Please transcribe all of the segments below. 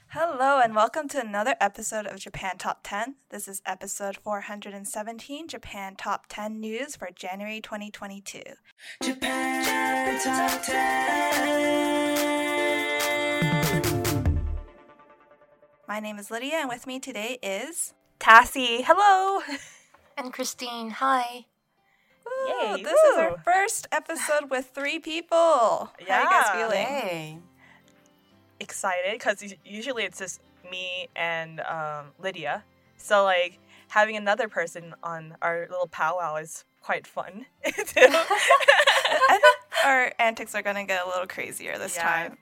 Hello and welcome to another episode of Japan Top 10. This is episode 417, Japan Top 10 News for January 2022. Japan Top 10! My name is Lydia and with me today is... Tassie, hello! And Christine, hi! Ooh, Yay! This is our first episode with 3 people. Yeah. How are you guys feeling? Yay. Excited because usually it's just me and Lydia. So like having another person on our little powwow is quite fun. I think our antics are going to get a little crazier this time.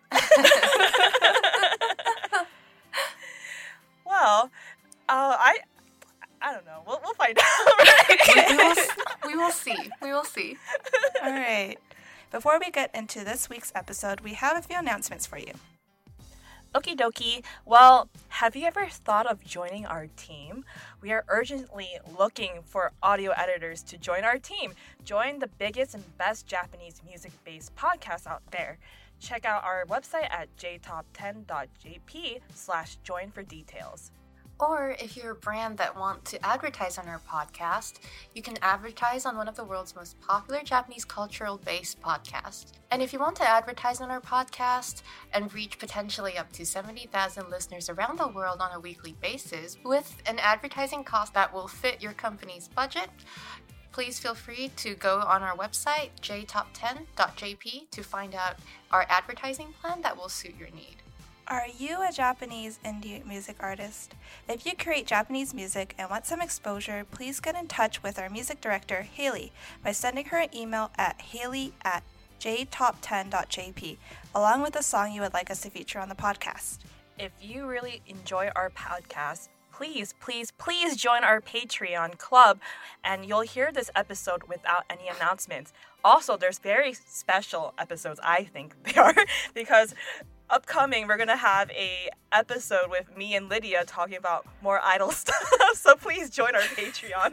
Well, I don't know. We'll find out. Right? We will see. We will see. All right. Before we get into this week's episode, we have a few announcements for you. Okie dokie. Well, have you ever thought of joining our team? We are urgently looking for audio editors to join our team. Join the biggest and best Japanese music-based podcast out there. Check out our website at jtop10.jp/join for details. Or if you're a brand that want to advertise on our podcast, you can advertise on one of the world's most popular Japanese cultural-based podcasts. And if you want to advertise on our podcast and reach potentially up to 70,000 listeners around the world on a weekly basis with an advertising cost that will fit your company's budget, please feel free to go on our website, jtop10.jp, to find out our advertising plan that will suit your need. Are you a Japanese indie music artist? If you create Japanese music and want some exposure, please get in touch with our music director, Haley, by sending her an email at haley@jtop10.jp, along with a song you would like us to feature on the podcast. If you really enjoy our podcast, please join our Patreon club, and you'll hear this episode without any announcements. Also, there's very special episodes, I think they are, because upcoming, we're going to have a episode with me and Lydia talking about more idol stuff, so please join our Patreon.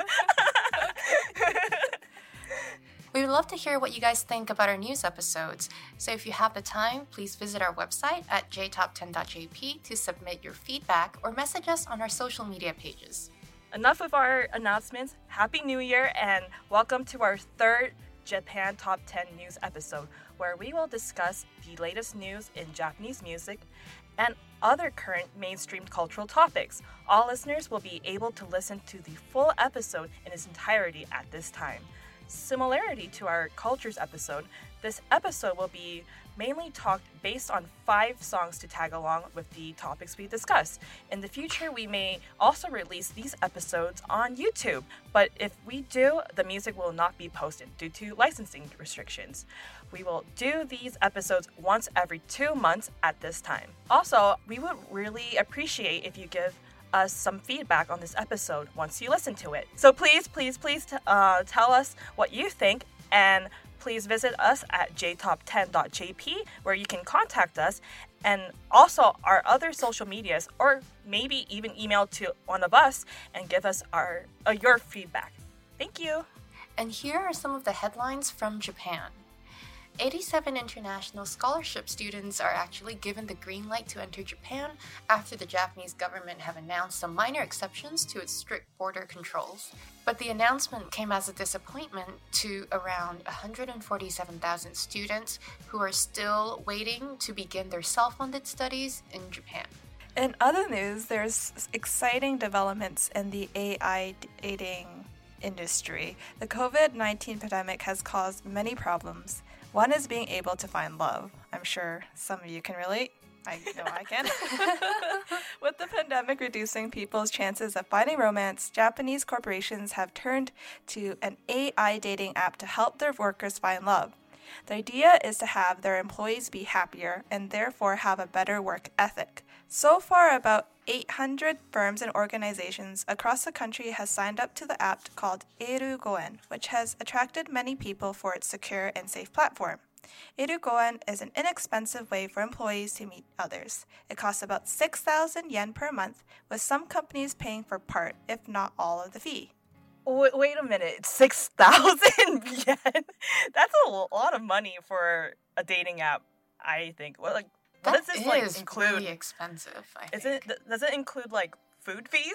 We would love to hear what you guys think about our news episodes, so if you have the time, please visit our website at jtop10.jp to submit your feedback or message us on our social media pages. Enough of our announcements. Happy New Year and welcome to our third Japan Top 10 News episode, where we will discuss the latest news in Japanese music and other current mainstream cultural topics. All listeners will be able to listen to the full episode in its entirety at this time. Similarity to our Cultures episode, this episode will be mainly talked based on 5 songs to tag along with the topics we discuss. In the future, we may also release these episodes on YouTube, but if we do, the music will not be posted due to licensing restrictions. We will do these episodes once every 2 months at this time. Also, we would really appreciate if you give us some feedback on this episode once you listen to it. So please tell us what you think, and please visit us at jtop10.jp where you can contact us, and also our other social medias, or maybe even email to one of us and give us your feedback. Thank you. And here are some of the headlines from Japan. 87 international scholarship students are actually given the green light to enter Japan after the Japanese government have announced some minor exceptions to its strict border controls. But the announcement came as a disappointment to around 147,000 students who are still waiting to begin their self-funded studies in Japan. In other news, there's exciting developments in the AI dating industry. The COVID-19 pandemic has caused many problems. One is being able to find love. I'm sure some of you can relate. I know I can. With the pandemic reducing people's chances of finding romance, Japanese corporations have turned to an AI dating app to help their workers find love. The idea is to have their employees be happier and therefore have a better work ethic. So far, about 800 firms and organizations across the country has signed up to the app called Erugoen, which has attracted many people for its secure and safe platform. Erugoen is an inexpensive way for employees to meet others. It costs about 6,000 yen per month, with some companies paying for part, if not all, of the fee. Wait a minute, 6,000 yen? That's a lot of money for a dating app, I think. Well, like, What That does this like is include? really expensive, I think. Does it include like food fees?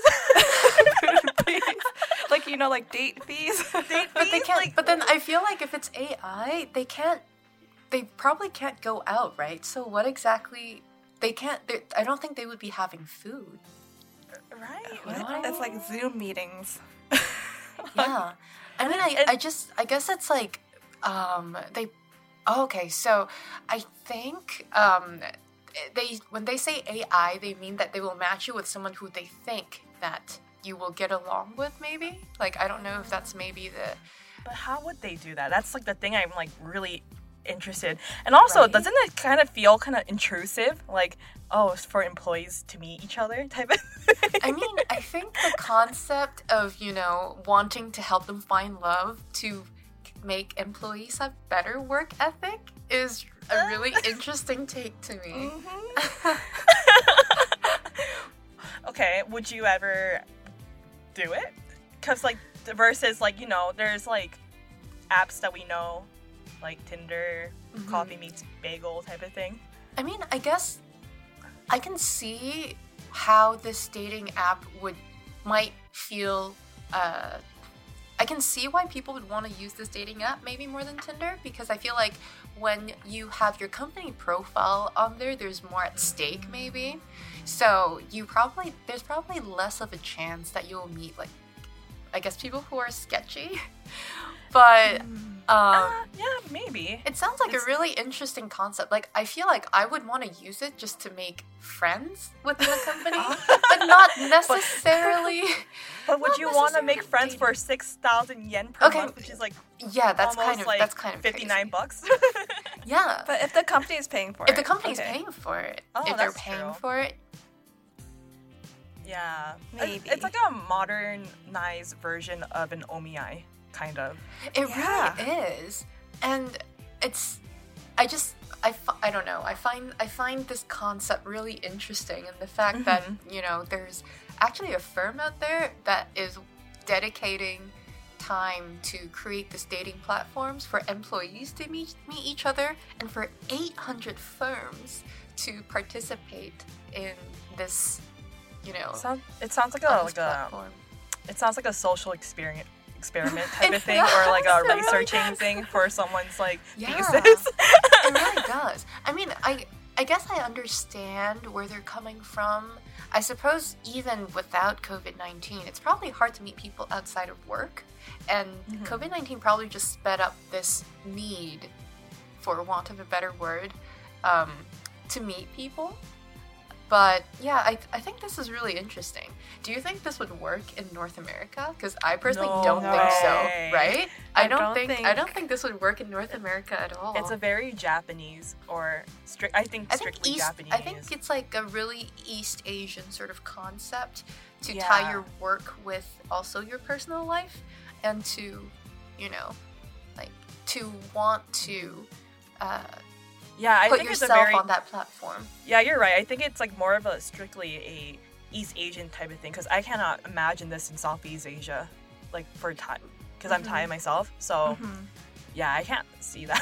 Like, like date fees. Date But they fees? can't. Like, But then I feel like if it's AI, they can't. They probably can't go out, right? So what exactly? They can't. I don't think they would be having food. right. You know what I It's like Zoom meetings. Yeah. I mean, I guess it's like, they. Oh, okay, so I think when they say AI, they mean that they will match you with someone who they think that you will get along with. Maybe. Like, I don't know if that's maybe the. But how would they do that? That's like the thing I'm like really interested. And also, Right? doesn't it kind of feel kind of intrusive? Like, oh, it's for employees to meet each other type of thing. I mean, I think the concept of, wanting to help them find love to make employees have better work ethic is a really interesting take to me. Okay, would you ever do it? Because like versus like there's like apps that we know, like Tinder, Coffee Meets Bagel type of thing. I mean, I guess I can see how this dating app might feel. I can see why people would want to use this dating app maybe more than Tinder, because I feel like when you have your company profile on there, there's more at stake maybe. So there's probably less of a chance that you'll meet, like, I guess, people who are sketchy. But Yeah, maybe. it sounds like a really interesting concept. Like, I feel like I would want to use it just to make friends within the company, but not necessarily. But would not you want to make necessarily friends dating. for 6,000 yen per Okay. month, which is like Yeah, that's almost kind of 59 crazy. bucks? Yeah, But if the company is paying for it. if the company's okay. paying for it, Oh, if they're that's paying true. for it, Yeah, Maybe. It's like a modernized version of an omiai, kind of. it Yeah. really is. And it's, I don't know. I find this concept really interesting, and the fact that there's actually a firm out there that is dedicating time to create this dating platforms for employees to meet each other, and for 800 firms to participate in this, It sounds like on a this platform. it sounds like a social experiment type It of thing, or like a does, it really researching does. thing for someone's like Yeah. thesis. It really does. I mean, I guess I understand where they're coming from. I suppose even without COVID-19, it's probably hard to meet people outside of work. And COVID-19 probably just sped up this need, for want of a better word, to meet people. But yeah, I think this is really interesting. Do you think this would work in North America? Because I personally No don't think so, way. right? I don't I don't think this would work in North America at all. It's a very Japanese or I think strictly Japanese. I think it's like a really East Asian sort of concept to Yeah. tie your work with also your personal life, and to, like, to want to yeah, I put think yourself it's a very on that platform. yeah. You're right. I think it's like more of a strictly a East Asian type of thing, because I cannot imagine this in Southeast Asia, like for Thai, because I'm Thai myself. So yeah, I can't see that.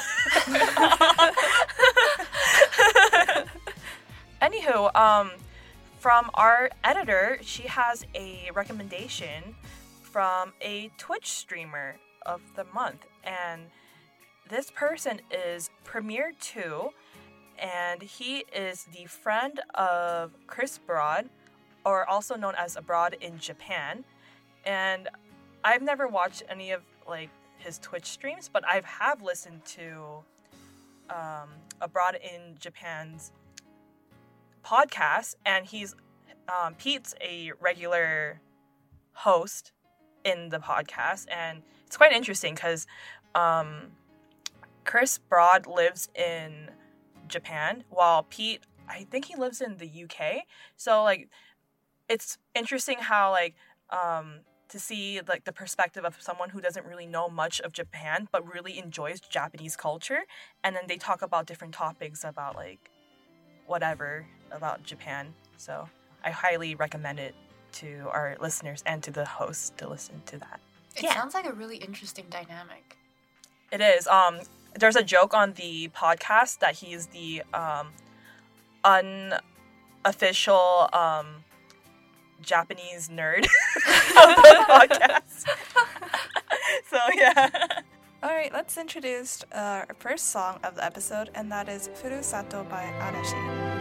Anywho, from our editor, she has a recommendation from a Twitch streamer of the month, and this person is Premier2, and he is the friend of Chris Broad, or also known as Abroad in Japan. And I've never watched any of like his Twitch streams, but I have listened to Abroad in Japan's podcast, and Pete's a regular host in the podcast, and it's quite interesting because Chris Broad lives in Japan, while Pete, I think he lives in the UK. So like, it's interesting how like to see like the perspective of someone who doesn't really know much of Japan but really enjoys Japanese culture, and then they talk about different topics about like whatever about Japan. So I highly recommend it to our listeners and to the host to listen to that. It sounds like a really interesting dynamic. It is. There's a joke on the podcast that he's the unofficial Japanese nerd of the podcast. So, yeah. Alright, let's introduce our first song of the episode, and that is Furusato by Arashi.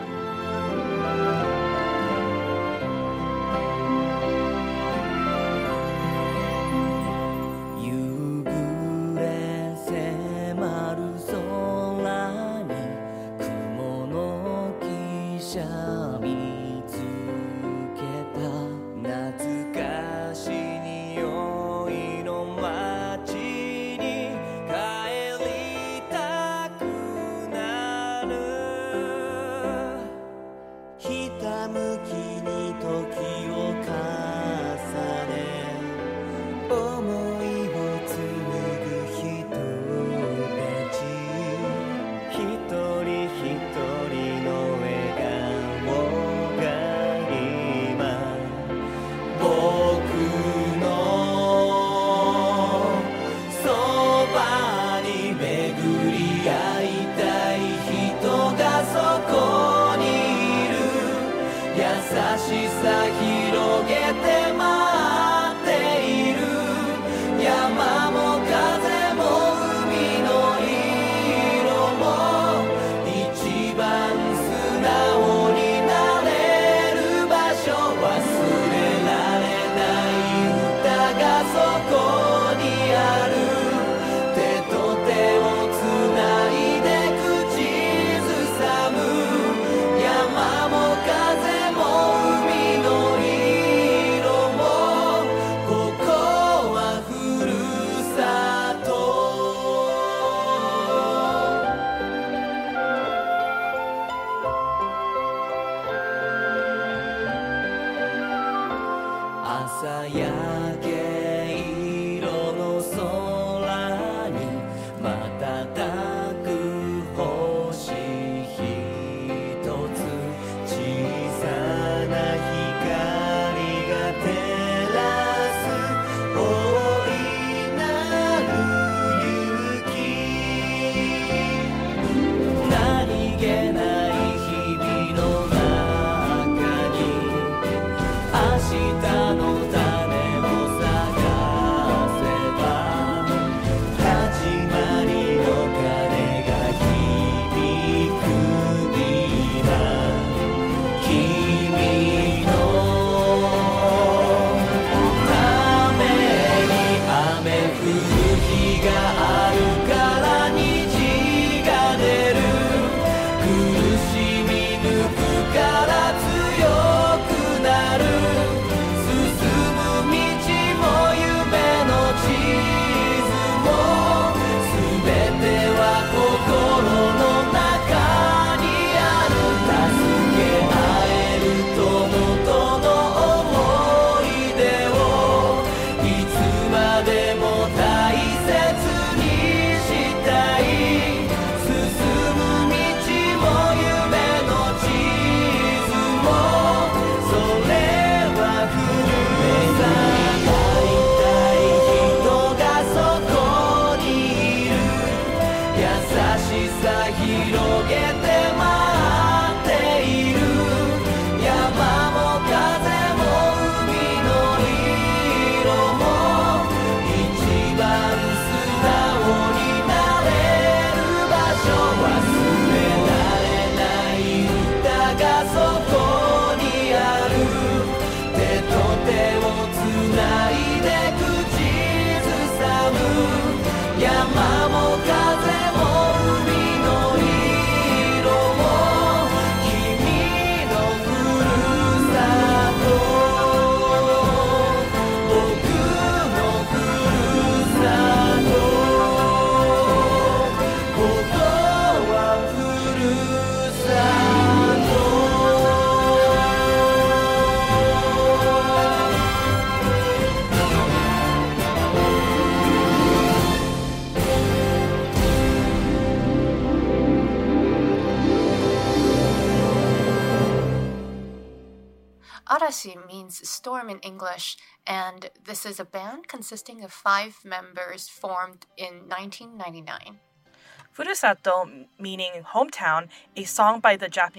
Arashi means storm in English, and this is a band consisting of 5 members formed in 1999. Furusato, meaning hometown, a song by the Japanese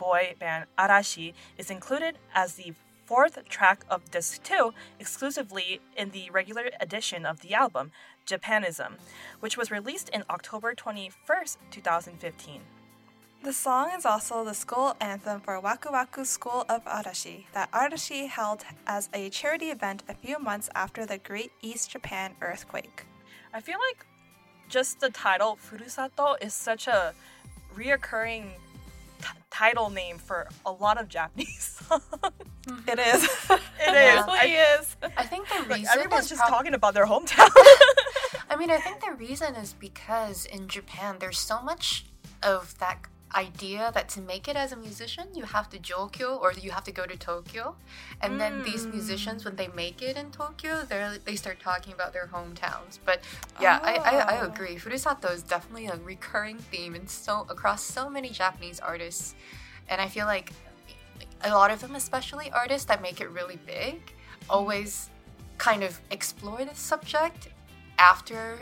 boy band Arashi is included as the fourth track of Disc 2 exclusively in the regular edition of the album, Japanism, which was released in October 21st, 2015. The song is also the school anthem for Waku Waku School of Arashi that Arashi held as a charity event a few months after the Great East Japan earthquake. I feel like just the title Furusato is such a reoccurring title name for a lot of Japanese songs. It is. It is. It really is. I think the reason Everyone's is just talking about their hometown. I mean, I think the reason is because in Japan, there's so much of that idea that to make it as a musician, you have to Jokyo or you have to go to Tokyo. And then these musicians, when they make it in Tokyo, they start talking about their hometowns. But yeah, I agree. Furusato is definitely a recurring theme across so many Japanese artists. And I feel like a lot of them, especially artists that make it really big, always kind of explore this subject after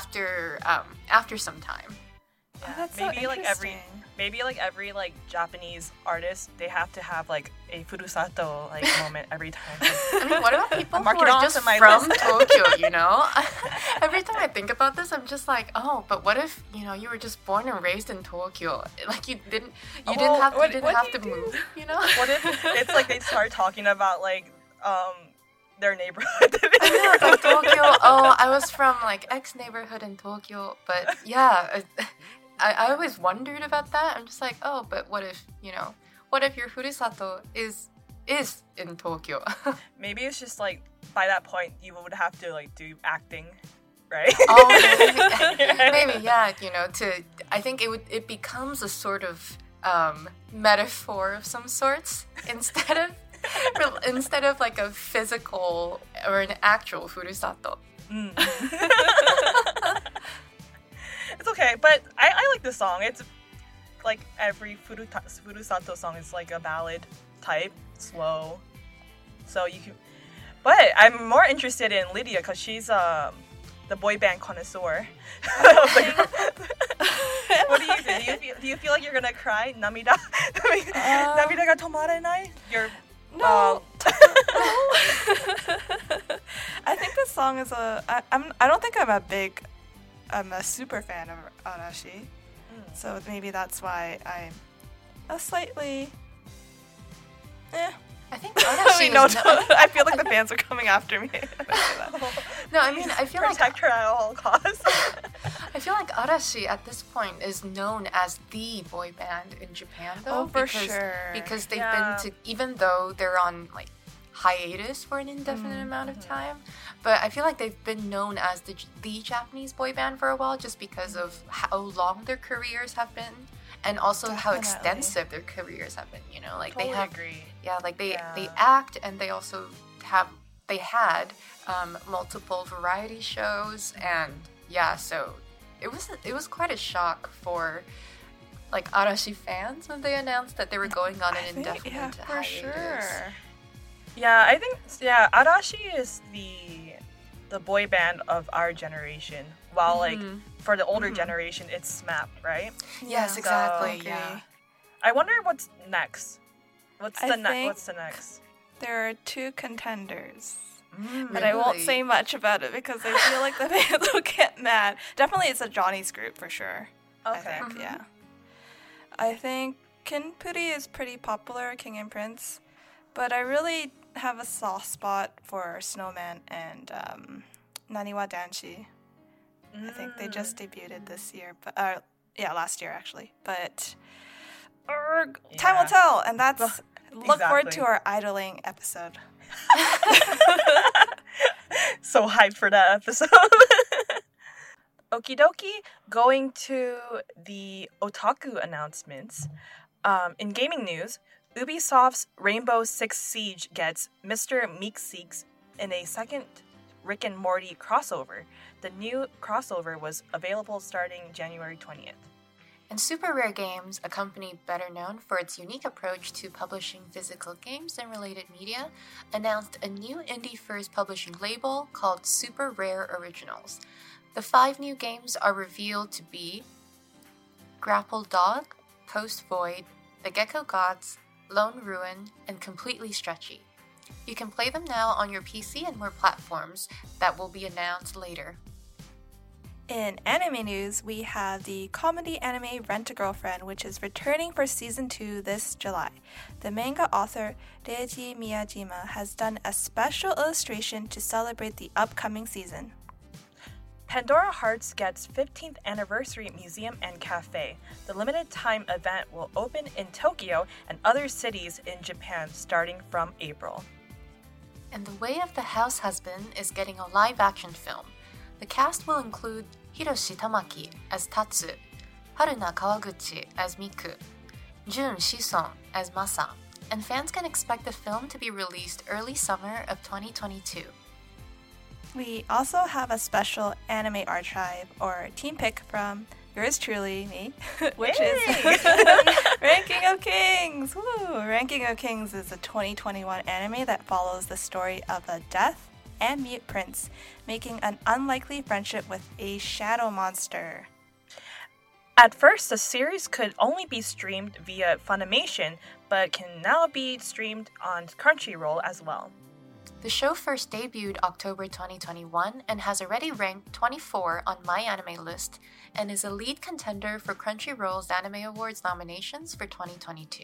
some time. Oh, that's maybe so like interesting. Maybe every like Japanese artist, they have to have like a Furusato like moment every time. I mean, what about people Mark who it are onto just my from list. Tokyo, you know? Every time I think about this, I'm just like, oh, but what if, you were just born and raised in Tokyo? Like you didn't have to move, you know? What if it's like they start talking about like their neighborhood? Like Tokyo, oh, I was from like X neighborhood in Tokyo, but yeah, I always wondered about that. I'm just like, oh, but what if your Furusato is in Tokyo? Maybe it's just like by that point you would have to like do acting, right? Oh, maybe yeah. I think it becomes a sort of metaphor of some sorts instead of like a physical or an actual Furusato. It's okay, but I like the song. It's like every Furusato song is like a ballad type, slow. So you can. But I'm more interested in Lydia because she's the boy band connoisseur. What do you do? Do you feel like you're gonna cry? Namida, namida ga tomarenai. No. I think this song is I don't think I'm a super fan of Arashi. So maybe that's why I'm a slightly I think Arashi I feel like the fans are coming after me. No, I mean, I feel like protect her at all costs. I feel like Arashi at this point is known as the boy band in Japan, though. Oh, for sure. Because they've been to, even though they're on like hiatus for an indefinite amount of time, but I feel like they've been known as the Japanese boy band for a while, just because of how long their carears have been, and also how extensive their careers have been. Like totally they have, agree. yeah, like they act, and they also had multiple variety shows, and yeah, so it was quite a shock for like Arashi fans when they announced that they were going on an indefinite for hiatus. sure. Yeah, I think Arashi is the boy band of our generation, while like for the older generation it's SMAP, right? Yes, So, exactly. agree. Yeah. I wonder what's next. What's I the think next? There are two contenders. Mm, But I won't really? say much about it because I feel like the fans will get mad. Definitely it's a Johnny's group for sure. Okay. I think, yeah. I think Kinpuri is pretty popular, King and Prince. But I really have a soft spot for Snowman and Naniwa Danshi. I think they just debuted this year, but last year actually. But time will tell, and that's look forward to our idling episode. So hyped for that episode. Okie dokie, going to the otaku announcements. In gaming news, Ubisoft's Rainbow Six Siege gets Mr. Meeseeks in a second Rick and Morty crossover. The new crossover was available starting January 20th. And Super Rare Games, a company better known for its unique approach to publishing physical games and related media, announced a new indie-first publishing label called Super Rare Originals. The 5 new games are revealed to be Grapple Dog, Post Void, The Gecko Gods, Lone Ruin, and Completely Stretchy. You can play them now on your PC and more platforms that will be announced later. In anime news, we have the comedy anime Rent-A-Girlfriend, which is returning for season 2 this July. The manga author Reiji Miyajima has done a special illustration to celebrate the upcoming season. Pandora Hearts gets 15th anniversary museum and cafe. The limited time event will open in Tokyo and other cities in Japan starting from April. And The Way of the House Husband is getting a live-action film. The cast will include Hiroshi Tamaki as Tatsu, Haruna Kawaguchi as Miku, Jun Shison as Masa, and fans can expect the film to be released early summer of 2022. We also have a special anime archive or team pick from yours truly, me, which is Ranking of Kings. Woo! Ranking of Kings is a 2021 anime that follows the story of a deaf and mute prince making an unlikely friendship with a shadow monster. At first, the series could only be streamed via Funimation, but can now be streamed on Crunchyroll as well. The show first debuted October 2021 and has already ranked 24 on My Anime List and is a lead contender for Crunchyroll's Anime Awards nominations for 2022.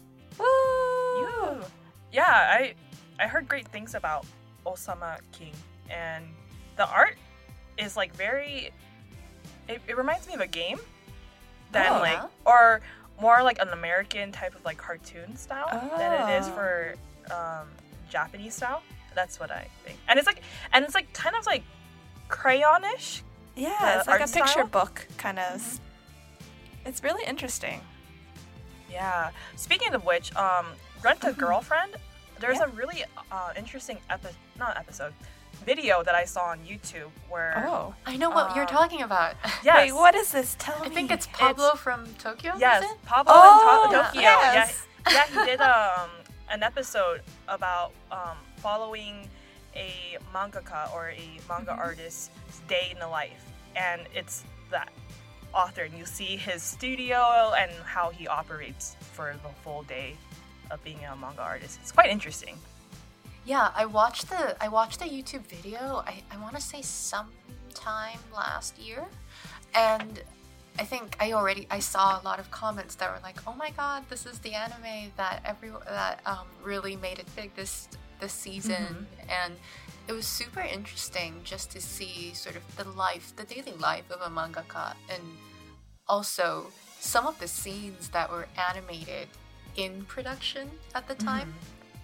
Woo! Yeah, I heard great things about Osama King, and the art is like very it reminds me of a game than or more like an American type of like cartoon style than it is for Japanese style. That's what I think. And it's like kind of like crayonish. Yeah, it's like a picture style. book kind of. It's really interesting. Yeah. Speaking of which, Rent-A-Girlfriend, there's a really interesting video that I saw on YouTube where... Oh. I know what you're talking about. Yes. Wait, what is this? Tell me. I think it's Pablo from Tokyo, Yes, is it? Pablo in Tokyo. Yes. Yeah, he did an episode about following a mangaka or a manga artist's day in the life. And it's that author, and you see his studio and how he operates for the full day of being a manga artist. It's quite interesting. Yeah, I watched the YouTube video, I want to say sometime last year, and I think I saw a lot of comments that were like, oh my god, this is the anime that really made it big this season, and it was super interesting just to see sort of the daily life of a mangaka, and also some of the scenes that were animated in production at the time.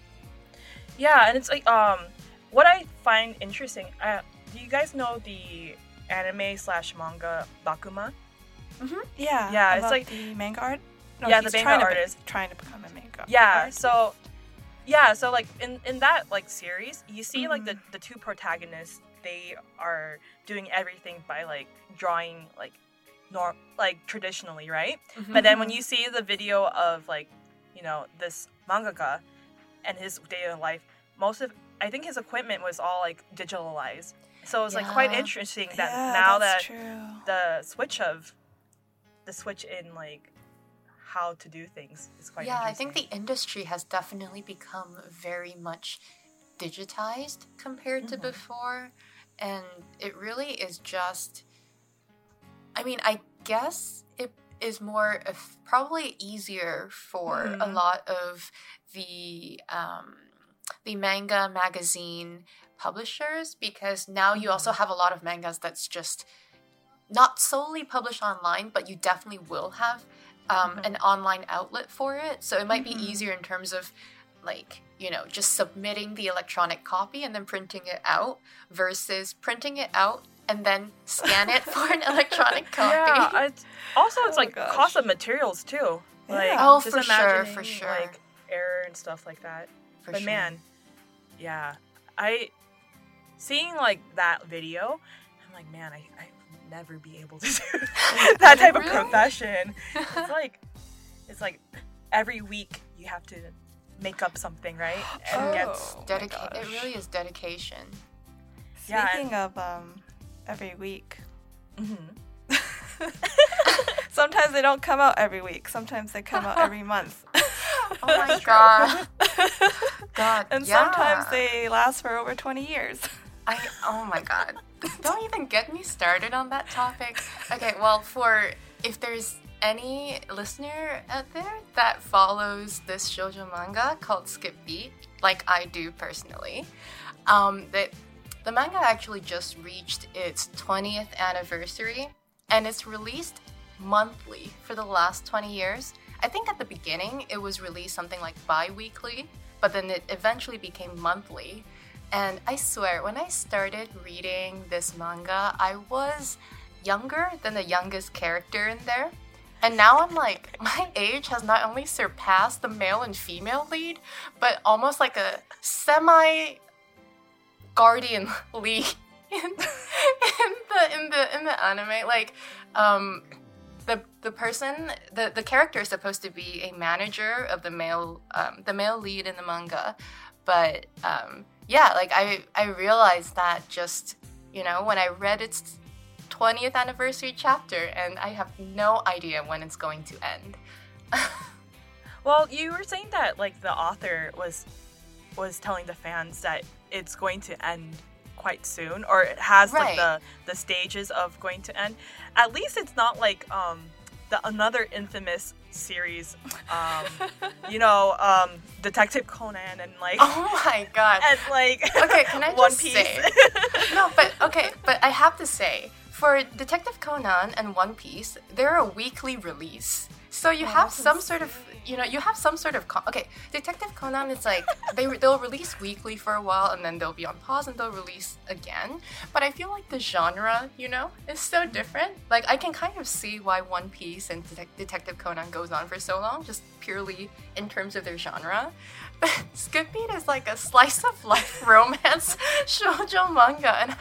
Yeah, and it's like what I find interesting. Do you guys know the anime/manga Bakuman? Yeah. Yeah, it's about like the manga art. No, yeah, he's the manga trying artist trying to become a manga. Yeah, artist. so like in that like series, you see like the two protagonists, they are doing everything by like drawing like traditionally, right? But then when you see the video of like, you know, this mangaka and his day-to-day life, I think his equipment was all like digitalized. So it's like quite interesting that now that the switch in like how to do things is quite interesting. I think the industry has definitely become very much digitized compared to before, and it really is just, I mean, I guess it is more probably easier for a lot of the manga magazine publishers, because now you also have a lot of mangas that's just not solely published online, but you definitely will have an online outlet for it. So it might be easier in terms of like, you know, just submitting the electronic copy and then printing it out versus printing it out and then scan it for an electronic copy. Yeah, it's like cost of materials too. Like, just for imagining, sure. Like error and stuff like that. But man, yeah, seeing like that video, I'm like, man, I would never be able to do that type of profession. It's like every week you have to make up something, right? And It really is dedication. Speaking of every week. Sometimes they don't come out every week. Sometimes they come out every month. Oh my god. God, And yeah. sometimes they last for over 20 years. Oh my god. Don't even get me started on that topic. Okay, well, if there's any listener out there that follows this shoujo manga called Skip Beat, like I do personally, the manga actually just reached its 20th anniversary, and it's released monthly for the last 20 years. I think at the beginning it was released something like bi-weekly, but then it eventually became monthly. And I swear, when I started reading this manga, I was younger than the youngest character in there. And now I'm like, my age has not only surpassed the male and female lead, but almost like a semi-guardian lead in the anime. Like, the person, the character is supposed to be a manager of the male lead in the manga, but yeah, like I realized that just, you know, when I read its 20th anniversary chapter, and I have no idea when it's going to end. Well, you were saying that like the author was telling the fans that it's going to end quite soon, or it has Right. like the stages of going to end. At least it's not like another infamous series, Detective Conan and like Oh my god. and like Okay, can I One just Piece. say? No, but I have to say, for Detective Conan and One Piece, they're a weekly release. So you have some sort of, okay, Detective Conan is like, they'll release weekly for a while, and then they'll be on pause, and they'll release again. But I feel like the genre, is so different. Like, I can kind of see why One Piece and Detective Conan goes on for so long, just purely in terms of their genre. But Skip Beat is like a slice of life romance shoujo manga, and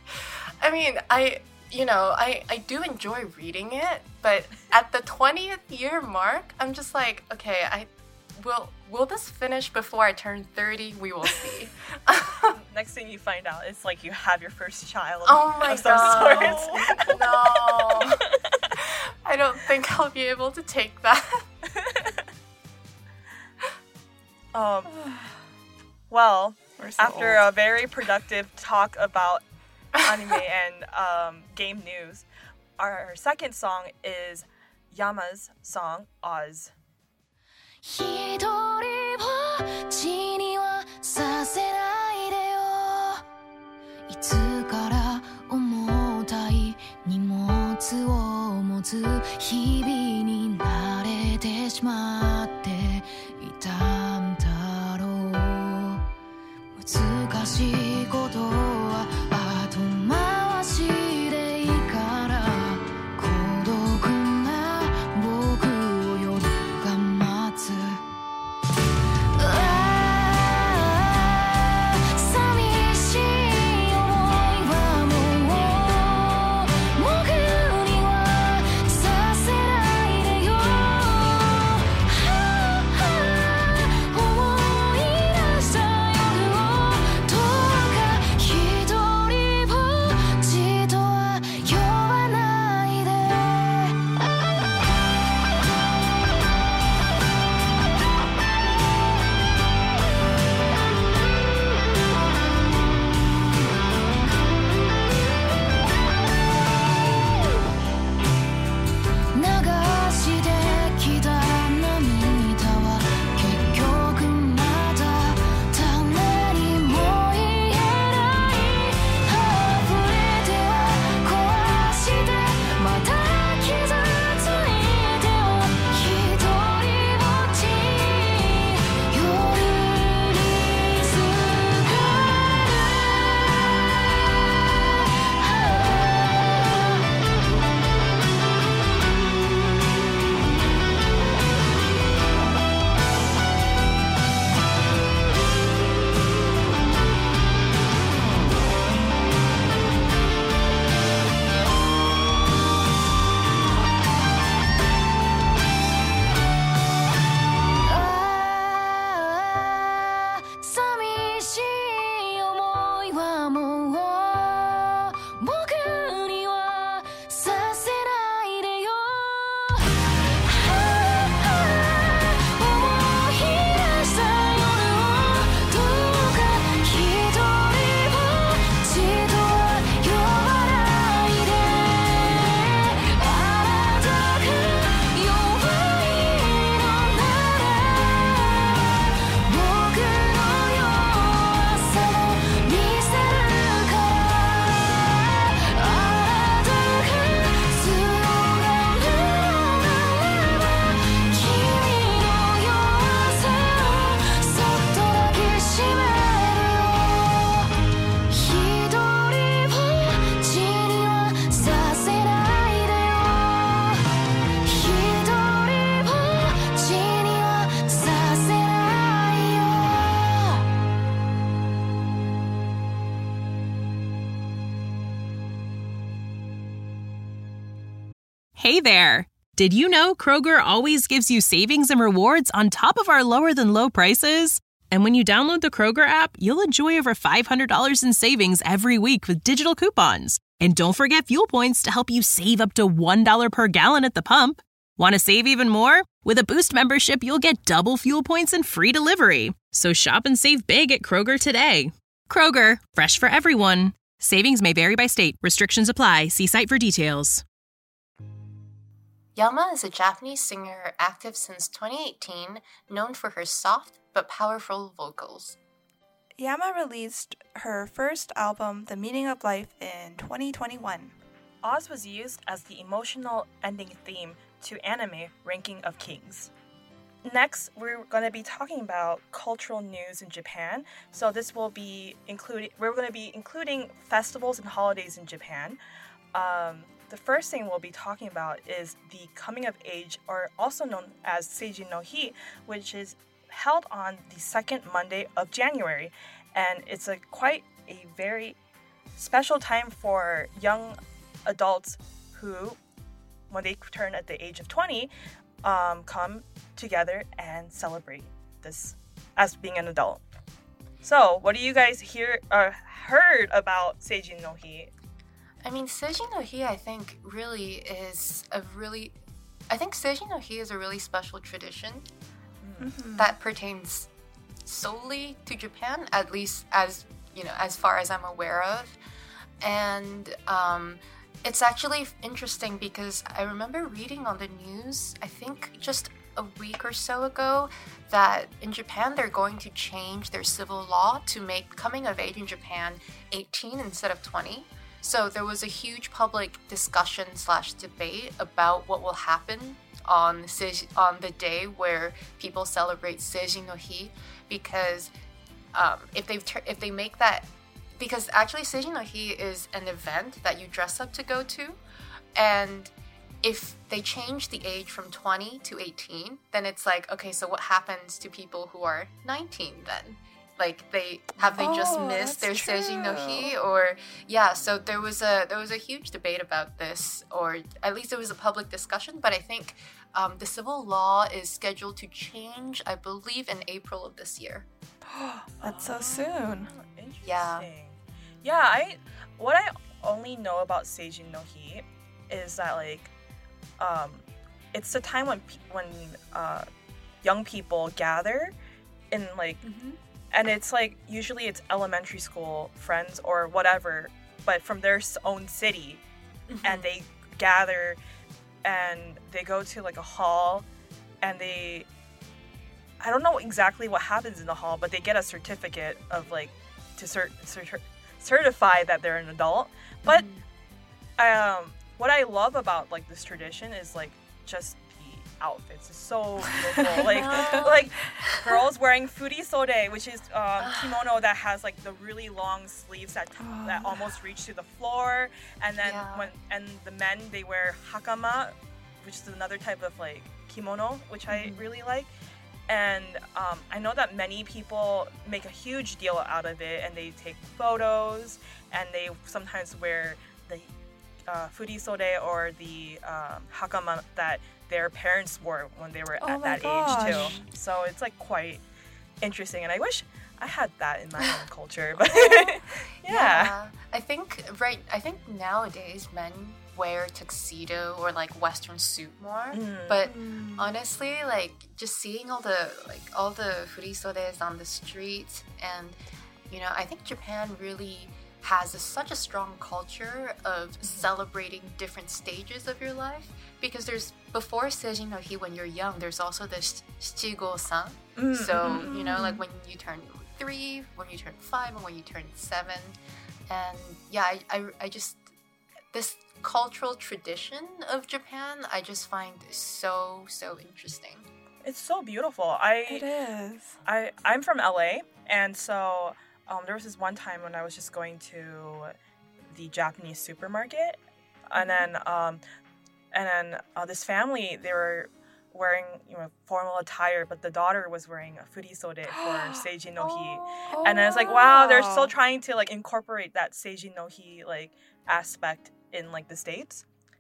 I do enjoy reading it, but at the 20th year mark, I'm just like, okay, will this finish before I turn 30? We will see. next thing you find out, it's like you have your first child. Oh my of some god. sort. No. I don't think I'll be able to take that. Well, We're so after old. a very productive talk about anime and game news, our second song is Yama's song, Oz. 一人ぼっちにはさせないでよいつから重たい荷物を持つ日々に慣れてしまっていたんだろう難しいことは後回しでいいから孤独な僕を夜が待つ寂しい想いはもう僕にはさせないでよ思い出した夜を遠 Hey there! Did you know Kroger always gives you savings and rewards on top of our lower-than-low prices? And when you download the Kroger app, you'll enjoy over $500 in savings every week with digital coupons. And don't forget fuel points to help you save up to $1 per gallon at the pump. Want to save even more? With a Boost membership, you'll get double fuel points and free delivery. So shop and save big at Kroger today. Kroger, fresh for everyone. Savings may vary by state. Restrictions apply. See site for details. Yama is a Japanese singer active since 2018, known for her soft but powerful vocals. Yama released her first album, The Meaning of Life, in 2021. Oz was used as the emotional ending theme to anime Ranking of Kings. Next, we're going to be talking about cultural news in Japan. So this will be we're going to be including festivals and holidays in Japan. The first thing we'll be talking about is the coming of age, or also known as Seijin no Hi, which is held on the second Monday of January. And it's quite a very special time for young adults who, when they turn at the age of 20, come together and celebrate this as being an adult. So, what do you guys heard about Seijin no Hi? I mean, Seijin no Hi, I think Seijin no Hi is a really special tradition that pertains solely to Japan, at least as far as I'm aware of. And it's actually interesting because I remember reading on the news, I think just a week or so ago, that in Japan they're going to change their civil law to make coming of age in Japan 18 instead of 20. So there was a huge public discussion / debate about what will happen on the day where people celebrate Seijin no Hi, because if they make that, because actually Seijin no Hi is an event that you dress up to go to, and if they change the age from 20 to 18, then it's like, okay, so what happens to people who are 19 then? Like, they just missed their Seijin no Hi, or so there was a huge debate about this, or at least there was a public discussion. But I think the civil law is scheduled to change, I believe, in April of this year. That's so soon. Interesting. Yeah, what I only know about Seijin no Hi is that it's the time when young people gather in and it's usually it's elementary school friends or whatever, but from their own city, and they gather and they go to a hall, and I don't know exactly what happens in the hall, but they get a certificate of to certify that they're an adult. But what I love about this tradition is just the outfits. It's so beautiful. like girls wearing furisode, which is kimono that has the really long sleeves that almost reach to the floor, and then and the men, they wear hakama, which is another type of kimono, which I really like. And I know that many people make a huge deal out of it, and they take photos, and they sometimes wear the furisode or the hakama that their parents wore when they were at that age too. So it's quite interesting, and I wish I had that in my own culture. But I think nowadays men wear tuxedo or Western suit more. But honestly, just seeing all the furisodes on the street, and I think Japan really has such a strong culture of celebrating different stages of your life, because there's, before Seijin no Hi, when you're young, there's also this Shichigo-san. So when you turn 3, when you turn 5, and when you turn 7. And I just, this cultural tradition of Japan, I just find so interesting. It's so beautiful. It is. I'm from LA, and so there was this one time when I was just going to the Japanese supermarket, and then this family, they were wearing formal attire, but the daughter was wearing a furisode for Seijin no Hi, and I was like, wow, they're still trying to incorporate that Seijin no Hi aspect in the States.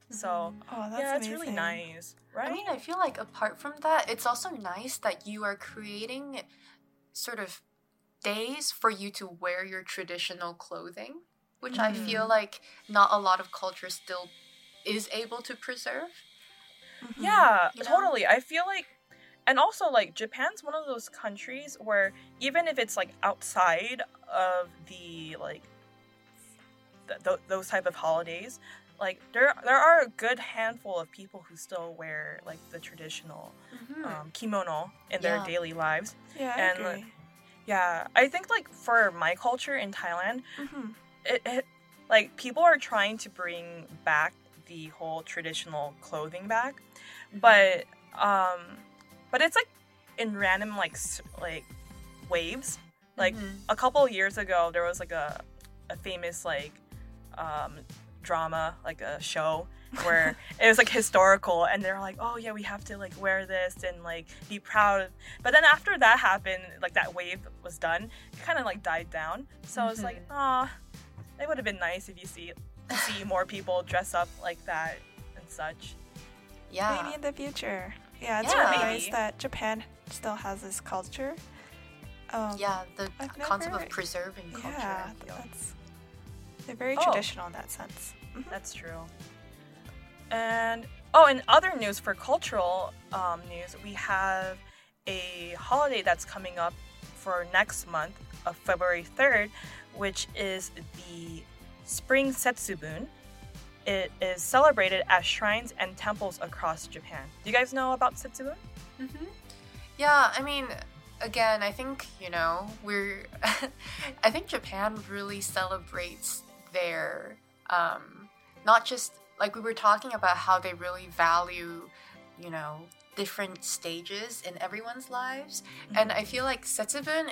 So Oh, that's yeah, it's amazing. really nice, right? I mean, I feel like apart from that, it's also nice that you are creating sort of days for you to wear your traditional clothing, which I feel like not a lot of culture still is able to preserve. Yeah, You know? totally. I feel like, and also like Japan's one of those countries where even if it's like outside of the like those type of holidays, like there are a good handful of people who still wear like the traditional kimono in their Yeah. daily lives. Yeah, I And, agree. Yeah, I think like for my culture in Thailand, Mm-hmm. it like people are trying to bring back the whole traditional clothing back, but it's like in random like waves. Like a couple of years ago, there was like a famous like drama, like a show where it was like historical, and they're like, oh yeah, we have to like wear this and like be proud. But then after that happened, like that wave was done, it kind of like died down. So it's like, it would have been nice if you see more people dress up like that and such. Yeah. Maybe in the future. Yeah, it's Yeah. really nice Maybe. that Japan still has this culture. Yeah, the I've concept never- of preserving culture. Yeah, I feel. they're very Oh. traditional in that sense. That's true. And in other news for cultural news, we have a holiday that's coming up for next month of February 3rd, which is the Spring Setsubun. It is celebrated at shrines and temples across Japan. Do you guys know about Setsubun? Yeah, I mean, again, I think, I think Japan really celebrates their, not just, like we were talking about how they really value, different stages in everyone's lives. And I feel like Setsubun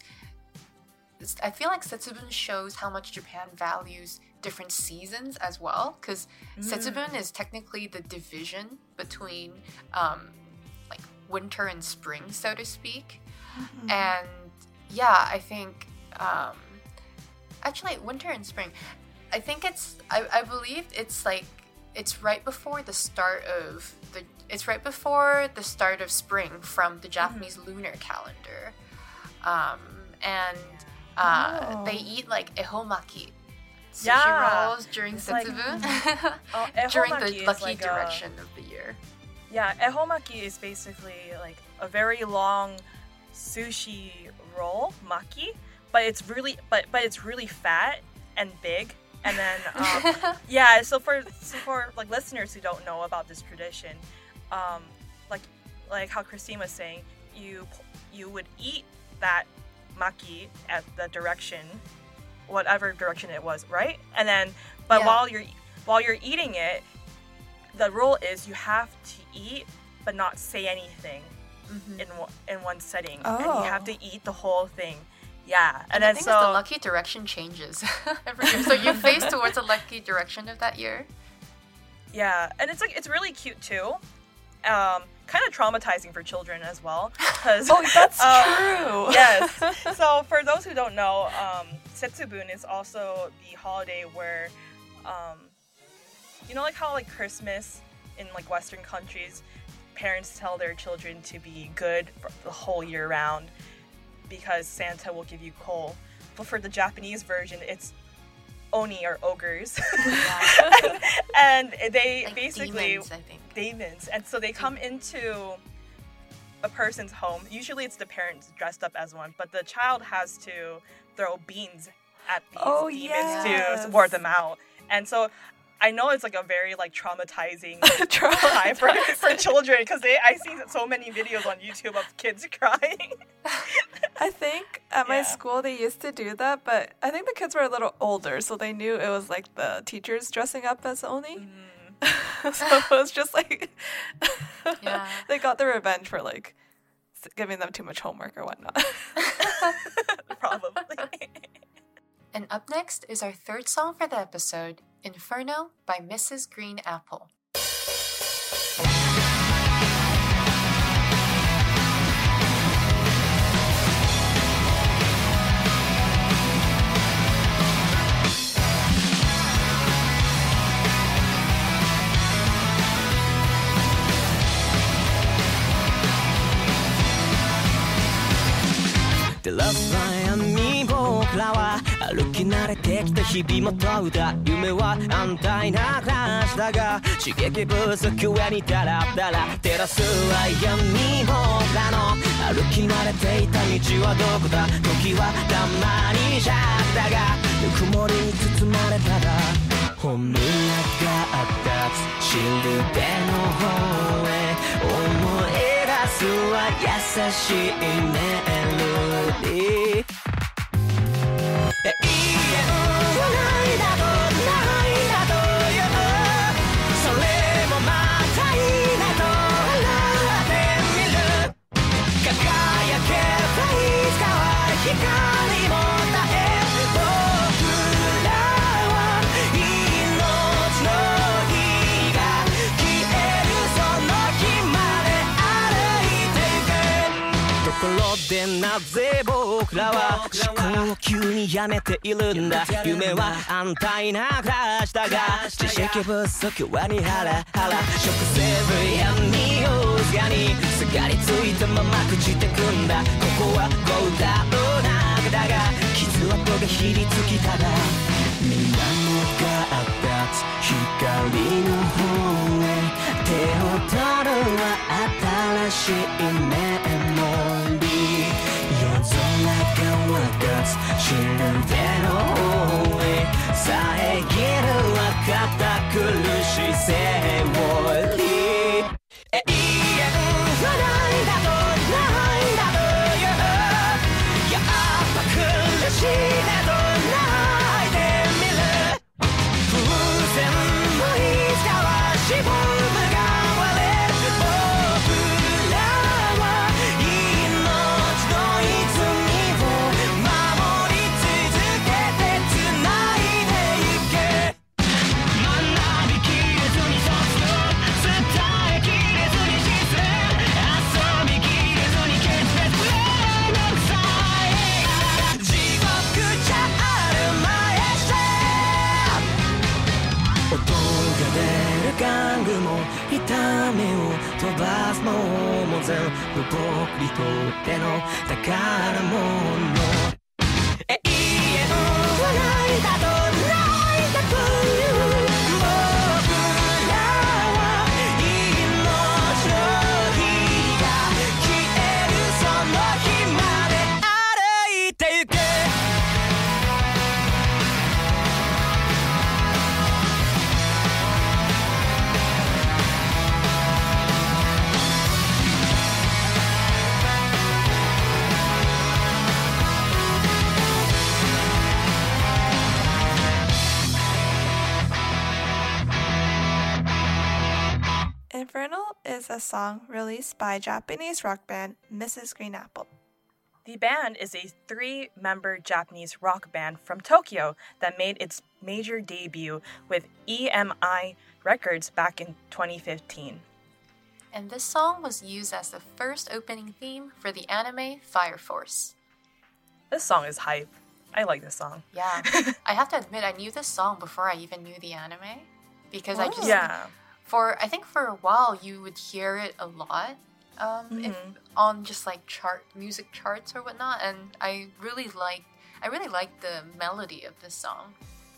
shows how much Japan values different seasons as well, because Setsubun is technically the division between like winter and spring, so to speak. And yeah, I think actually winter and spring, I think I believe it's like it's right before the start of spring from the Japanese lunar calendar. They eat like ehomaki, sushi rolls during it's like- Setsubun, during ehomaki the is lucky like direction of the year. Yeah, ehomaki is basically like a very long sushi roll, maki, but it's really fat and big. And then yeah, so for like listeners who don't know about this tradition, like how Christine was saying, you would eat that maki at the direction, whatever direction it was, right? And then while you're eating it, the rule is you have to eat but not say anything in one setting, and you have to eat the whole thing. Yeah, And then the thing is, the lucky direction changes every year. So you face towards a lucky direction of that year. yeah, and it's really cute too. Kind of traumatizing for children as well. That's true. Yes. So for those who don't know, Setsubun is also the holiday where, like how like Christmas in like Western countries, parents tell their children to be good for the whole year round because Santa will give you coal. But for the Japanese version, it's oni or ogres, and they Like basically demons, I think. demons, and so they come into a person's home. Usually it's the parents dressed up as one, but the child has to throw beans at these demons yes. to ward them out. And so I know it's like a very like traumatizing time for children, because I see so many videos on YouTube of kids crying. I think at my Yeah. school they used to do that, but I think the kids were a little older, so they knew it was like the teachers dressing up as Oni. So it was just like, Yeah. they got their revenge for like giving them too much homework or whatnot. Probably. And up next is our third song for the episode, Inferno by Mrs. Green Apple. 歩き慣れてきた日々も問うた夢は安泰な暮らしだが刺激不足上にダラダラ照らすは闇僕らの歩き慣れていた道はどこだ時はたまにシャッだがぬくもりに包まれたら本音が立つシルベの方へ思い出すは優しいメロディー永遠はないだとないだというそれもまたいいなと笑ってみる輝けたいつかは光も絶え僕らは命の火が消えるその日まで歩いてゆくところでなぜ僕らは思考を急にやめているんだ夢は安泰な暮らしだが知識不足はにハラハラ食せずや匂いがにすがりついたまま朽ちてくんだここはゴーダの中だが傷跡がひりつきただ水面が立つ光の方へ手を取るは新しいメモリー夜空が湧かすシルベの方へ遮るは堅苦しいセオリー永遠はないだとないだというやっぱ苦しいねと泣いてみる風船もいつかはしぼむが割れる僕らは命の泉を守り続けて繋いでゆけ学びきれずに卒業伝えきれずに実践遊びきれずに決別めんどくさい地獄じゃあるまいして音が出る玩具も痛みを飛ばすものも全部僕にとっての宝物永遠はないだとないだという僕らは命の火が消えるその日まで歩いてゆけ Infernal is a song released by Japanese rock band Mrs. Green Apple. The band is a 3-member Japanese rock band from Tokyo that made its major debut with EMI Records back in 2015. And this song was used as the first opening theme for the anime Fire Force. This song is hype. I like this song. Yeah, I have to admit I knew this song before I even knew the anime because I just I think for a while you would hear it a lot if on just like music charts or whatnot, and I really liked the melody of this song.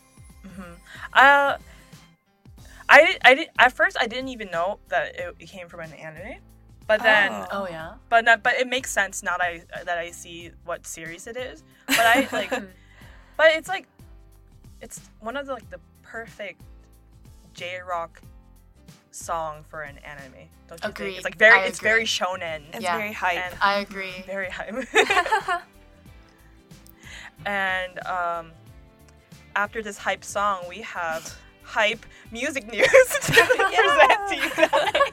At first I didn't even know that it came from an anime, but then but it makes sense now that I see what series it is. But I like, but it's like it's one of the perfect J-rock song for an anime. Don't you think? It's like it's very shonen. It's very hype. I agree. Very hype. And after this hype song, we have hype music news to present to you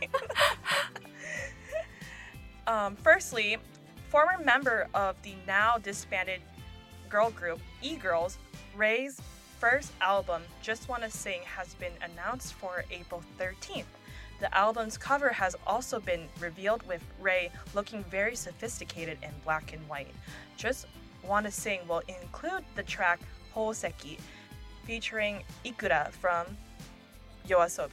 guys. Firstly, former member of the now disbanded girl group E-Girls, Ray's first album, Just Wanna Sing, has been announced for April 13th. The album's cover has also been revealed with Ray looking very sophisticated in black and white. Just Wanna Sing will include the track Houseki, featuring Ikura from YOASOBI.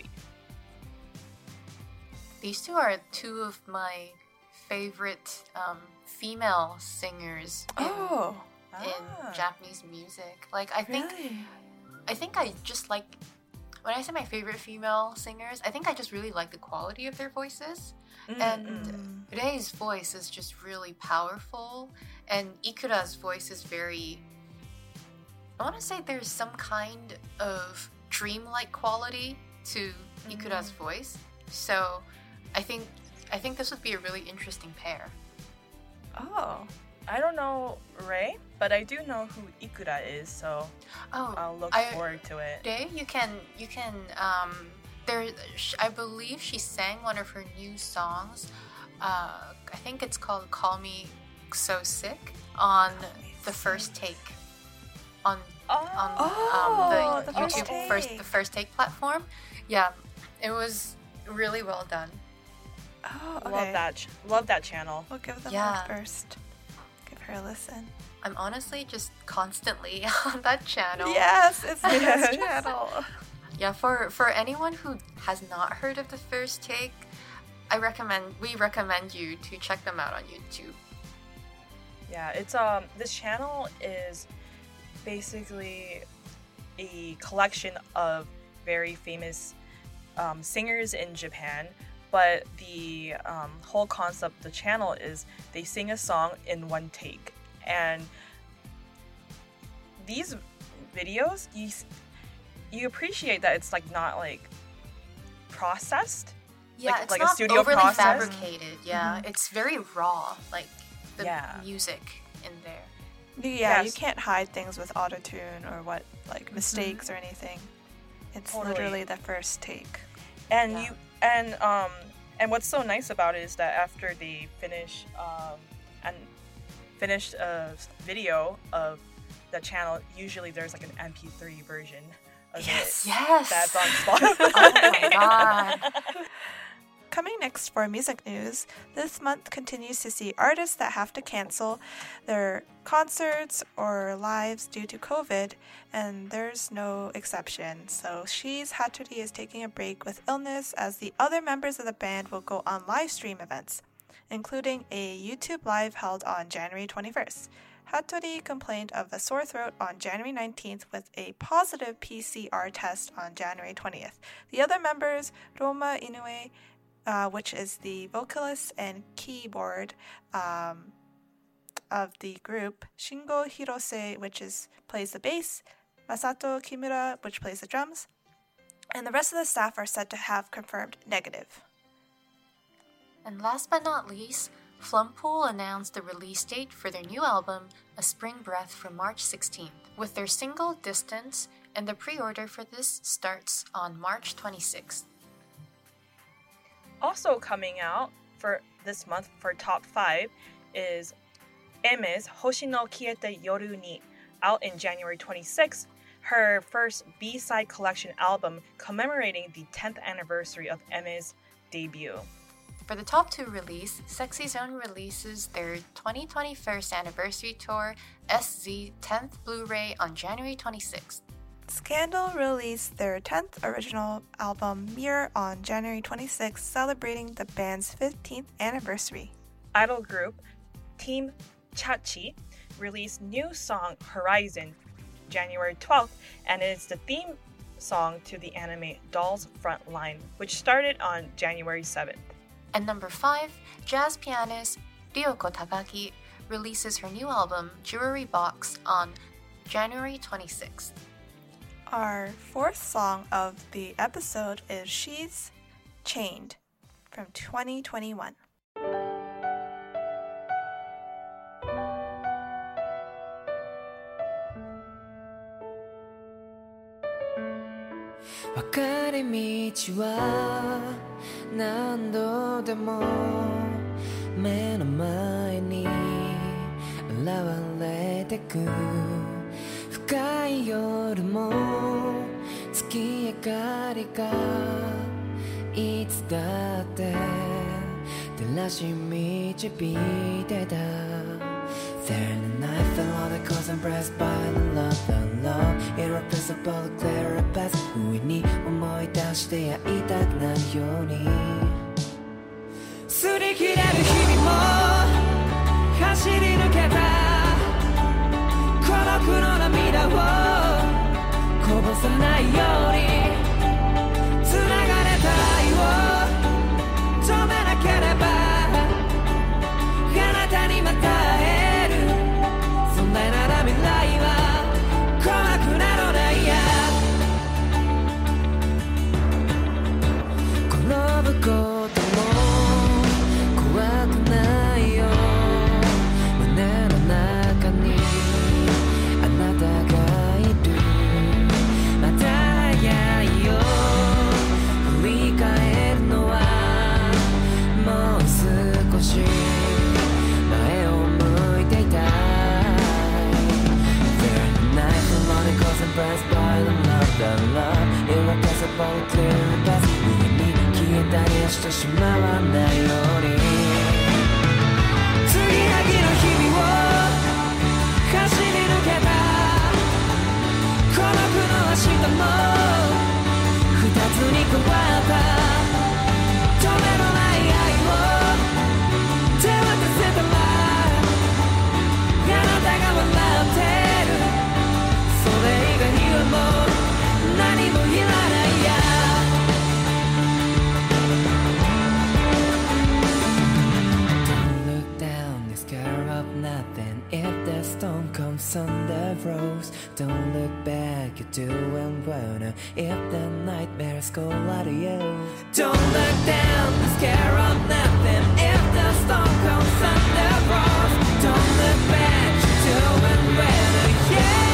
These two are two of my favorite female singers in Japanese music. Like I think I just like, when I say my favorite female singers, I think I just really like the quality of their voices. And Rei's voice is just really powerful, and Ikura's voice is very, I want to say there's some kind of dreamlike quality to Ikura's voice. So I think this would be a really interesting pair. Oh, I don't know Rei, but I do know who Ikura is, so I'll look forward to it. Rei, you can I believe she sang one of her new songs. I think it's called "Call Me So Sick" on the First Take on the YouTube First Take platform. Yeah, it was really well done. Oh, okay. Love that channel. We'll give them a first. Give her a listen. I'm honestly just constantly on that channel. Yes, it's the best channel. Yeah, for anyone who has not heard of the First Take, we recommend you to check them out on YouTube. Yeah, it's this channel is basically a collection of very famous singers in Japan, but the whole concept of the channel is they sing a song in one take, and these videos you appreciate that it's like not like processed. Yeah, it's like not a studio overly process. fabricated. Yeah, it's very raw, like the music in there. Yeah, you can't hide things with autotune or mistakes or anything. It's literally the first take. And and what's so nice about it is that after they finish a video of the channel, usually there's like an MP3 version of Yes. That's on Spotify. Oh my god. Coming next for music news, this month continues to see artists that have to cancel their concerts or lives due to COVID, and there's no exception. So She's Hattori is taking a break with illness, as the other members of the band will go on live stream events, including a YouTube live held on January 21st. Hattori complained of a sore throat on January 19th with a positive PCR test on January 20th. The other members, Roma Inoue, which is the vocalist and keyboard of the group, Shingo Hirose, which plays the bass, Masato Kimura, which plays the drums, and the rest of the staff are said to have confirmed negative. And last but not least, Flumpool announced the release date for their new album, A Spring Breath, for March 16th, with their single Distance, and the pre-order for this starts on March 26th. Also coming out for this month for top 5 is Aime's Hoshi no Kieta Yoru ni, out in January 26th, her first B-side collection album commemorating the 10th anniversary of Aime's debut. For the top 2 release, Sexy Zone releases their 2021 anniversary tour, SZ 10th Blu-ray, on January 26th. Scandal released their 10th original album, Mirror, on January 26th, celebrating the band's 15th anniversary. Idol group Team Chachi released new song Horizon January 12th, and it's the theme song to the anime Dolls Frontline, which started on January 7th. And number 5, jazz pianist Ryoko Takagi releases her new album, Jewelry Box, on January 26th. Our 4th song of the episode is She's Chained from 2021. Wakari道は何度でも目の前に現れてく深い夜も月明かりがいつだって照らし導いてた There in the night fell all the calls embraced by the love Irreplaceable, clear path 不意に思い出して会いたくなるように擦り切れる日々も走り抜けた僕の涙をこぼさないように繋がれた愛を止めなければあなたにまた会えるそんななら未来は怖くなるないや転ぶことも怖くないよ胸の中にあなたがいるまた早いよ振り返るのはもう少し前を向いていたい There the night the lonely calls and burns by the love irreplaceable clear the best 家に消えたりしてしまわないように継ぎはぎの日々を走り抜けた孤独の明日も二つに加わった止めのない愛を手渡せたらあなたが笑ってるそれ以外はもう何もいらないやDon't look down, you're scared of nothing If the storm comes on the rose Don't look back, you're doing well If the nightmares go out of you Don't look down, you're scared of nothing If the storm comes on the rose Don't look back, you're doing well Yeah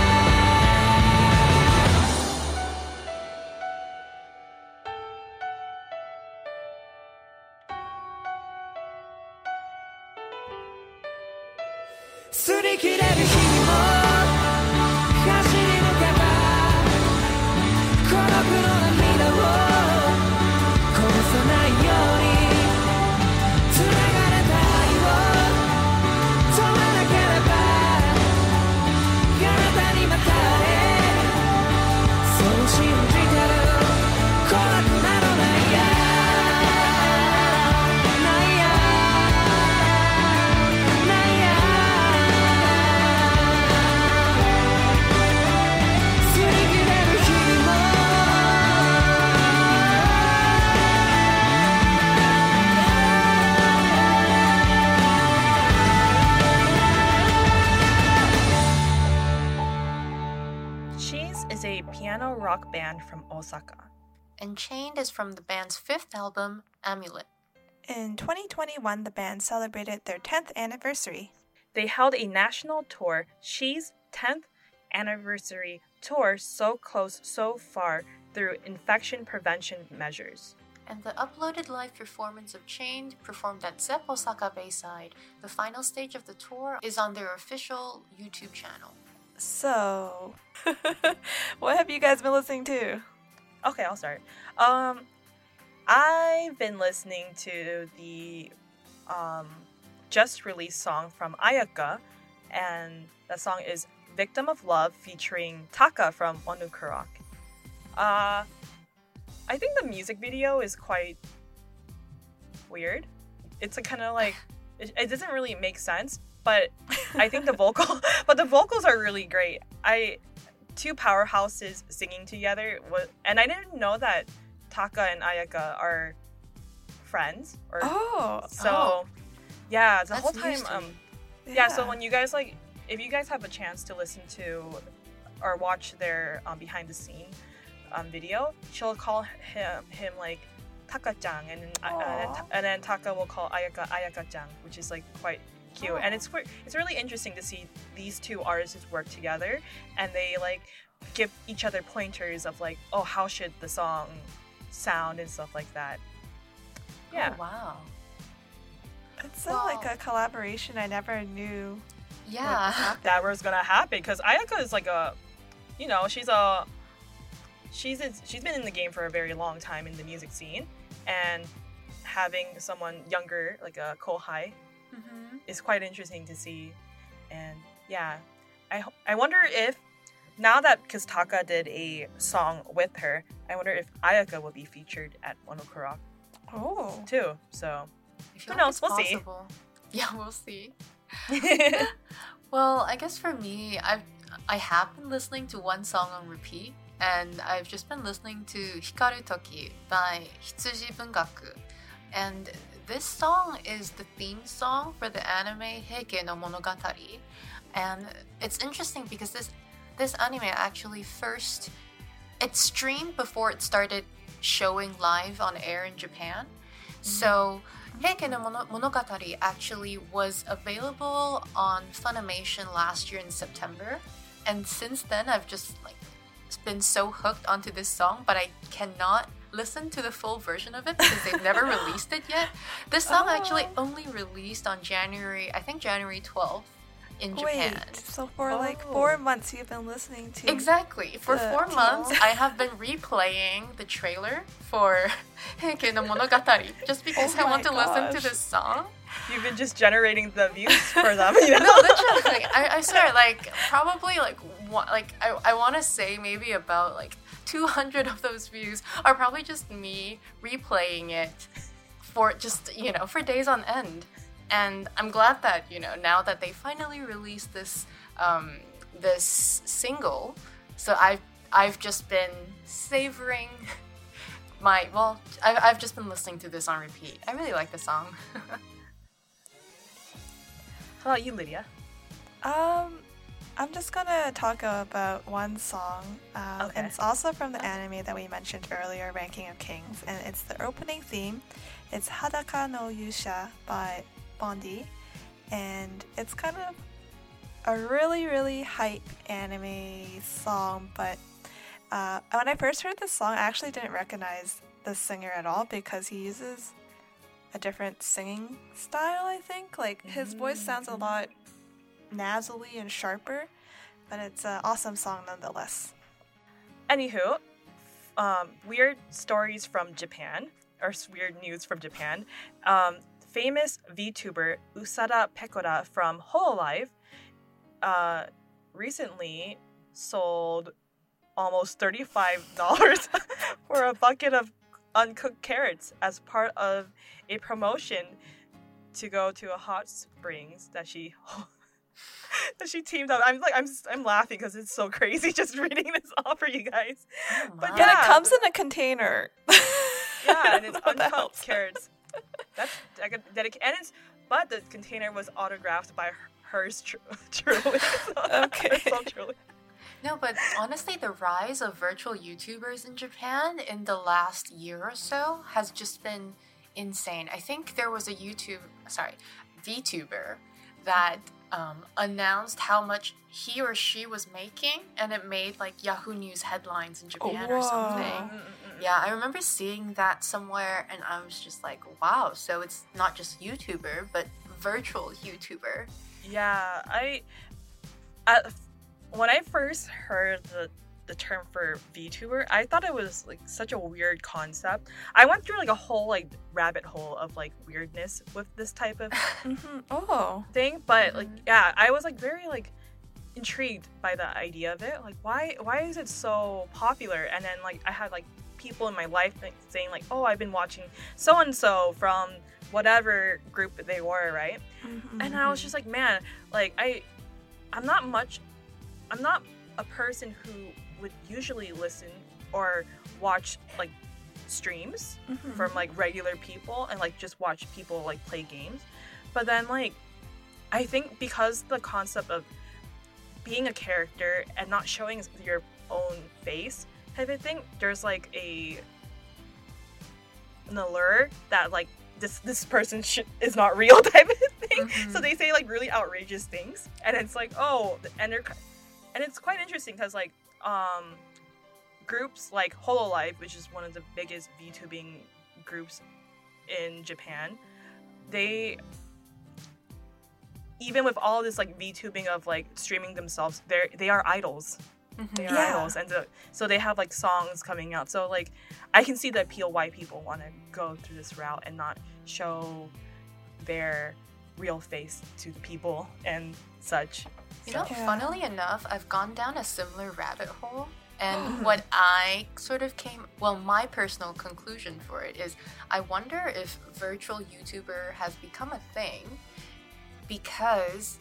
擦り切れる日々も走り抜けば孤独の涙をこぼさないように繋がれた愛を止めなければあなたにまた会えるそう信じてる怖くなるないや is a piano rock band from Osaka. And Chained is from the band's fifth album, Amulet. In 2021, the band celebrated their 10th anniversary. They held a national tour, She's 10th anniversary tour, So Close, So Far, through infection prevention measures. And the uploaded live performance of Chained, performed at Zepp Osaka Bayside, the final stage of the tour, is on their official YouTube channel. So, what have you guys been listening to? Okay, I'll start. I've been listening to the just released song from Ayaka, and that song is Victim of Love featuring Taka from Onukurok. I think the music video is quite weird. It's a kind of like, it doesn't really make sense, but I think the vocals are really great. Two powerhouses singing together, and I didn't know that Taka and Ayaka are friends. Yeah, the whole time. So when you guys if you guys have a chance to listen to or watch their behind the scene video, she'll call him like Taka-chan, and then Taka will call Ayaka Ayaka-chan, which is like quite cute. And it's really interesting to see these two artists work together, and they like give each other pointers of like, oh, how should the song sound and stuff like that. Yeah. Oh, wow. It's like a collaboration I never knew. Yeah. That was gonna happen, because Ayaka is like she's been in the game for a very long time in the music scene, and having someone younger like a Kohai is quite interesting to see. And yeah, I wonder if now that, because Taka did a song with her, I wonder if Ayaka will be featured at Onukurok too. So who knows? We'll see. Yeah, we'll see. Well, I guess for me, I have been listening to one song on repeat, and I've just been listening to Hikaru Toki by Hitsuji Bungaku. And this song is the theme song for the anime Heike no Monogatari. And it's interesting because this anime actually it streamed before it started showing live on air in Japan. So Heike no Monogatari actually was available on Funimation last year in September. And since then, I've just been so hooked onto this song, but I cannot listen to the full version of it because they've never released it yet. This song actually only released on January 12th in Japan. Wait, so for 4 months you've been listening to... Exactly. For 4 months, I have been replaying the trailer for Heike no Monogatari just because I want to listen to this song. You've been just generating the views for them, you know? No, literally. I swear, probably I want to say maybe about 200 of those views are probably just me replaying it for just, for days on end. And I'm glad that, now that they finally released this this single, so I've just been savoring I've just been listening to this on repeat. I really like the song. How about you, Lydia? I'm just gonna talk about one song. Okay. And it's also from the anime that we mentioned earlier, Ranking of Kings, and it's the opening theme. It's Hadaka no Yusha by Bondi, and it's kind of a really, really hype anime song, but when I first heard this song, I actually didn't recognize the singer at all because he uses a different singing style, I think. His voice sounds a lot nasally and sharper, but it's an awesome song nonetheless. Anywho, weird stories from Japan, or weird news from Japan. Famous VTuber Usada Pekora from Hololive recently sold almost $35 for a bucket of uncooked carrots as part of a promotion to go to a hot springs that she teamed up. I'm laughing because it's so crazy just reading this off for you guys. Oh, but wow. Yeah, it comes in a container. Yeah, and it's What the uncooked hell's carrots. That's but the container was autographed by hers truly. Okay. So truly. No, but honestly, the rise of virtual YouTubers in Japan in the last year or so has just been insane. I think there was a VTuber that announced how much he or she was making, and it made Yahoo News headlines in Japan or something. Yeah, I remember seeing that somewhere, and I was just like, wow, so it's not just YouTuber, but virtual YouTuber. Yeah, when I first heard the term for VTuber, I thought it was such a weird concept. I went through a whole rabbit hole of weirdness with this type of thing, but I was very intrigued by the idea of it. Why is it so popular? And then I had people in my life saying oh, I've been watching so and so from whatever group they were, right? And I was just man, I'm not a person who would usually listen or watch streams from regular people and just watch people play games. But then I think because the concept of being a character and not showing your own face type of thing, there's an allure that this person is not real type of thing. So they say really outrageous things, and it's and it's quite interesting because groups like Hololive, which is one of the biggest VTubing groups in Japan, they, even with all this VTubing of streaming themselves, they are idols. They are idols, and so they have songs coming out. So I can see the appeal why people want to go through this route and not show their real face to the people and such. Funnily enough, I've gone down a similar rabbit hole, and what I my personal conclusion for it is, I wonder if virtual YouTuber has become a thing because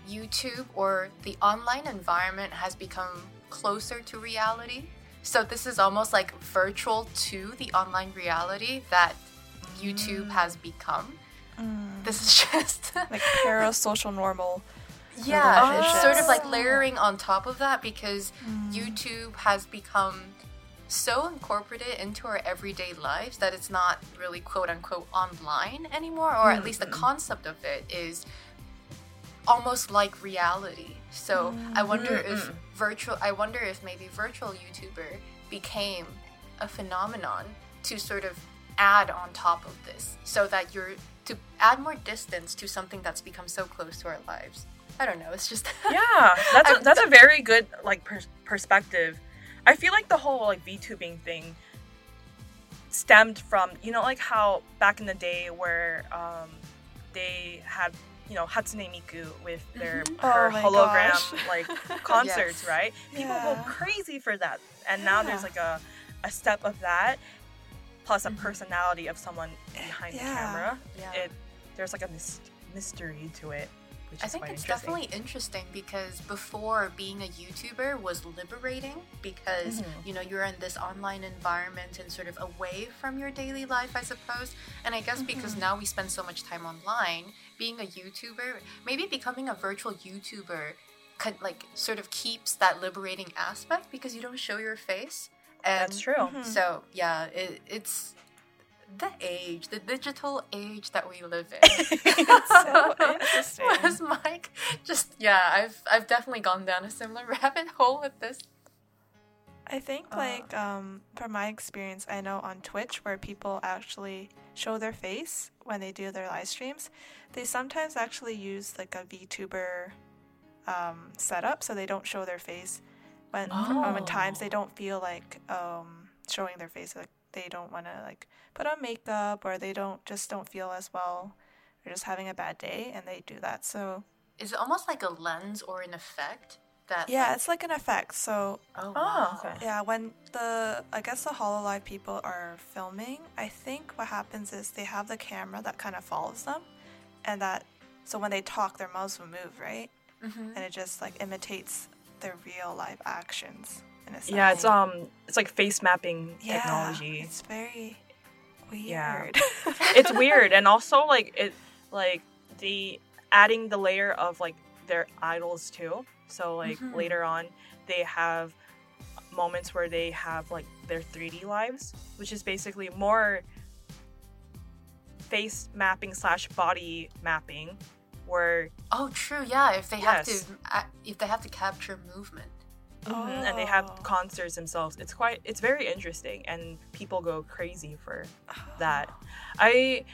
YouTube or the online environment has become closer to reality. So this is almost like virtual to the online reality that YouTube has become. This is just Like parasocial normal. yeah, relationships. sort of like layering on top of that because YouTube has become so incorporated into our everyday lives that it's not really quote unquote online anymore, or at least the concept of it is almost like reality. So I wonder if maybe virtual YouTuber became a phenomenon to sort of add on top of this, so that you're to add more distance to something that's become so close to our lives. I don't know. It's just Yeah, that's a very good like perspective. I feel like the whole like VTubing thing stemmed from, you know, like how back in the day where they had, you know, Hatsune Miku with her Oh my hologram gosh. like concerts, Yes. right? People go Yeah. crazy for that, and now there's like a step of that plus a personality of someone behind the Yeah. camera. Yeah. There's like a mystery to it, which I is think quite it's interesting. definitely interesting because before being a YouTuber was liberating because you know you're in this online environment and sort of away from your daily life, I suppose. And I guess because now we spend so much time online, being a YouTuber, maybe becoming a virtual YouTuber could like sort of keeps that liberating aspect because you don't show your face. And That's true. So yeah, it's the age, the digital age that we live in. So interesting. Whereas Mike, just yeah, I've definitely gone down a similar rabbit hole with this. I think like from my experience, I know on Twitch where people actually show their face when they do their live streams, they sometimes actually use like a VTuber setup, so they don't show their face when times they don't feel like showing their face, like they don't want to like put on makeup or they don't feel as well, or just having a bad day, and they do that. So Is it almost like a lens or an effect that? yeah, it's like an effect. So Oh wow. Oh, okay. yeah, when I guess the HoloLive people are filming, I think what happens is they have the camera that kind of follows them, and so when they talk, their mouths will move, right? And it just like imitates their real live actions in a sense. Yeah, it's like face mapping Yeah, technology. It's very weird. Yeah. It's weird, and also like the adding the layer of like their idols too. So like later on, they have moments where they have like their 3D lives, which is basically more face mapping / body mapping, where Oh, true. Yeah, if they have Yes. to capture movement. and they have concerts themselves. It's very interesting, and people go crazy for that. I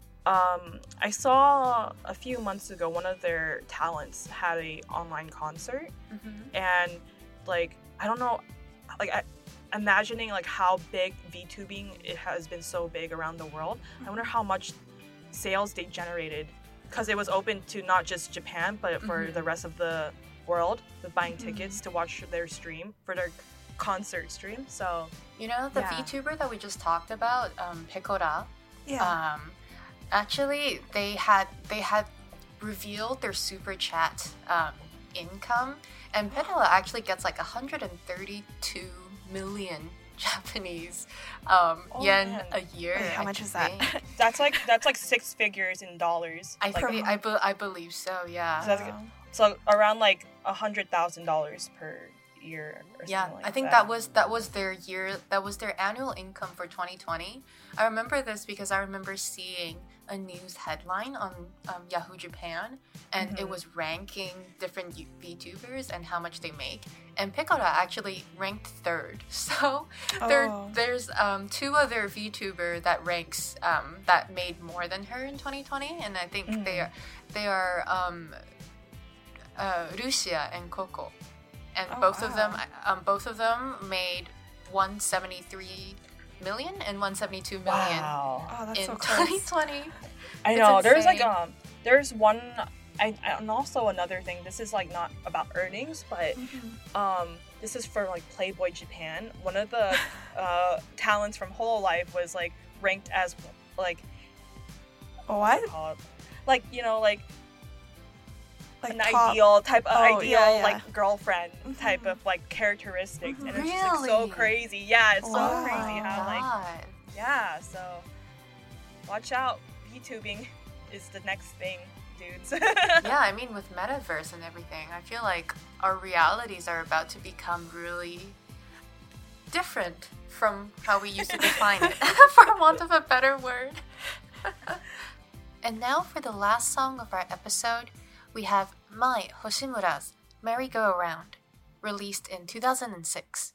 saw a few months ago one of their talents had a online concert, and like I don't know, like imagining like how big VTubing it has been so big around the world. I wonder how much sales they generated because it was open to not just Japan but for the rest of the world with buying tickets to watch their stream for their concert stream. So You know the Yeah. VTuber that we just talked about, Pecora. Yeah. Actually, they had revealed their super chat income, and Pecora actually gets like 132 million Japanese yen man. a year. Wait, how I much is that? think. that's like 6 figures in dollars. I Like, think I believe so. Yeah. so, that's, so around like $100,000 per year or Yeah, something like I think that was their annual income for 2020. I remember this because I remember seeing a news headline on Yahoo Japan, and it was ranking different VTubers and how much they make. And Pecora actually ranked 3rd. So there's 2 other VTuber that ranks that made more than her in 2020, and I think they are Lucia and Coco. And both of them made 173 million and 172 million wow. Oh, that's in so close. 2020. I It's know. There's like insane. there's one and also another thing. This is like not about earnings, but this is for like Playboy Japan. One of the talents from HoloLive was like ranked as like What? call it? Like, you know, like Like an top- ideal type of Oh, ideal yeah, yeah. like girlfriend type of like characteristics, and it's just like so Really? crazy. Yeah, it's so Wow. crazy how like God. yeah. So watch out, VTubing is the next thing, dudes. Yeah, I mean, with metaverse and everything, I feel like our realities are about to become really different from how we used to define it, for want of a better word. And now for the last song of our episode, we have Mai Hoshimura's Merry Go Around, released in 2006.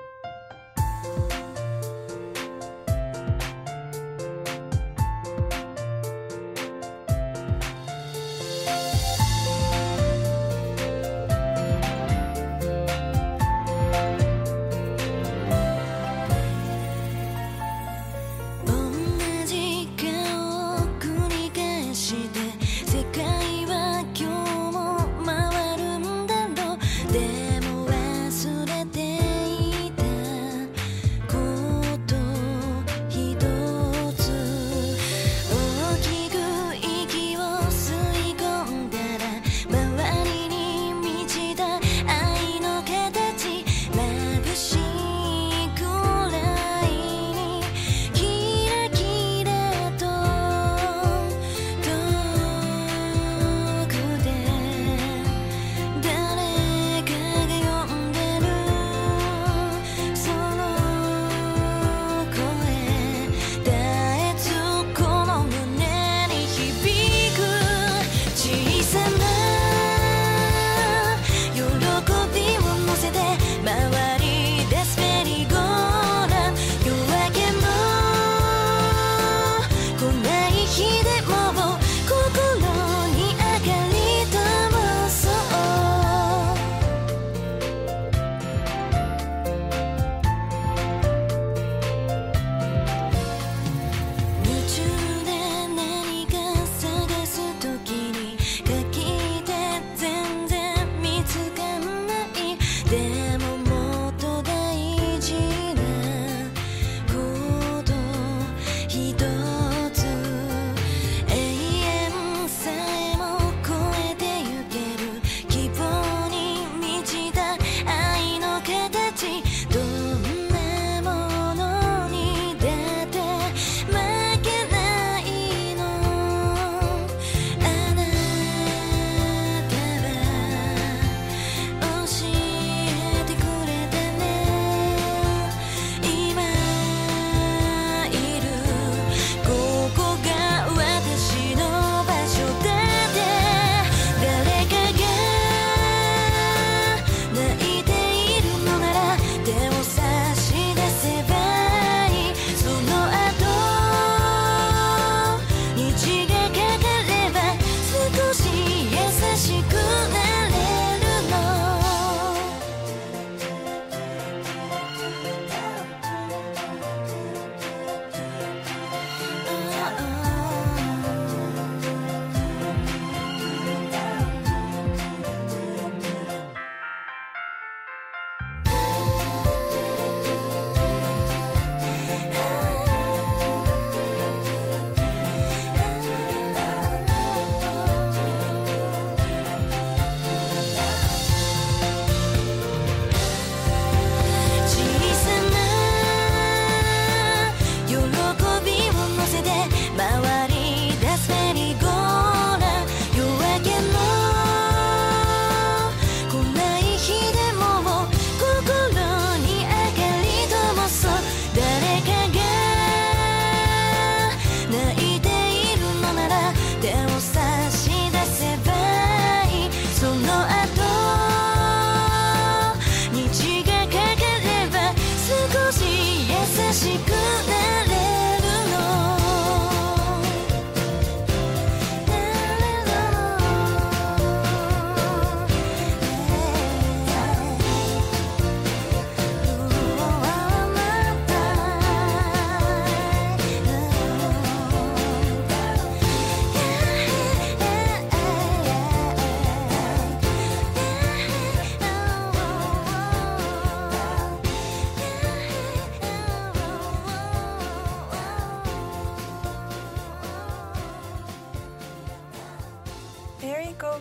同じ顔を繰り返して世界は今日も回るんだろうでも忘れていたことひとつ大きく息を吸い込んだら周りに満ちた愛の形眩しいくらいにキラキラと遠くで誰かが呼んでるその声絶えずこの胸に響く小さな喜びを乗せて回り出すメリーゴーランド夜明けも来ない日でも心に明かり灯そう夢中で何か探すときに鍵って全然見つかんないでももっと大事なことひとつ永遠さえも超えてゆける希望に満ちた愛の形どんなものにだって負けないのあなたは教え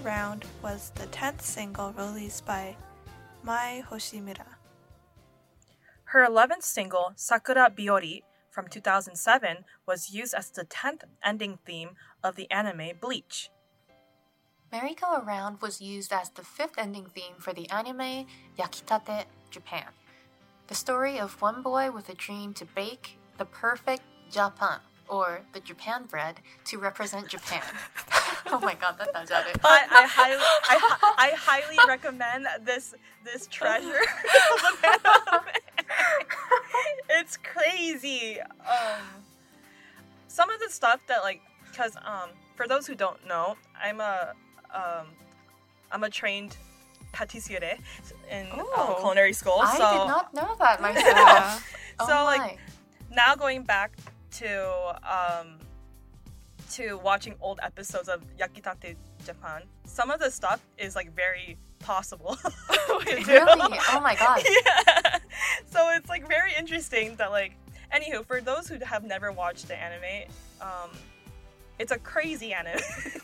Around was the 10th single released by Mai Hoshimura. Her 11th single, Sakura Biori, from 2007, was used as the 10th ending theme of the anime Bleach. Merry-Go-Around was used as the 5th ending theme for the anime Yakitate Japan, the story of one boy with a dream to bake the perfect Japan, or the Japan bread, to represent Japan. Oh my god, that does it. I highly recommend this treasure of an anime. It's crazy. Some of the stuff that because for those who don't know, I'm a trained pâtissier in culinary school. I so did not know that myself. so now going back to watching old episodes of Yakitate Japan, some of the stuff is very possible. Really? Oh my god. Yeah. So it's very interesting that anywho, for those who have never watched the anime, it's a crazy anime.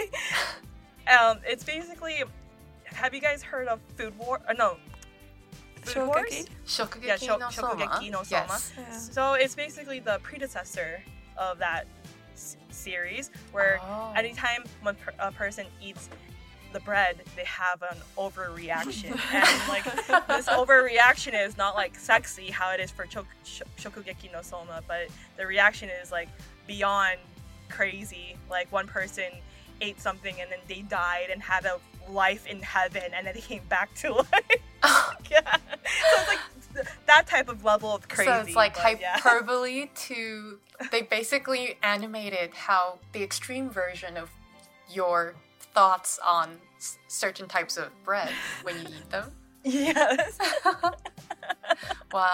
It's basically, have you guys heard of Food War? No. Food Wars? Shokugeki no Soma. Shokugeki no Soma. Yes. Yeah. So it's basically the predecessor of that series, where anytime when a person eats the bread, they have an overreaction. And this overreaction is not sexy how it is for Shokugeki no Soma, but the reaction is beyond crazy. One person ate something and then they died and had a life in heaven and then they came back to life. Yeah. So it's that type of level of crazy. So it's hyperbole to... They basically animated how the extreme version of your thoughts on certain types of bread when you eat them. Yes. Wow.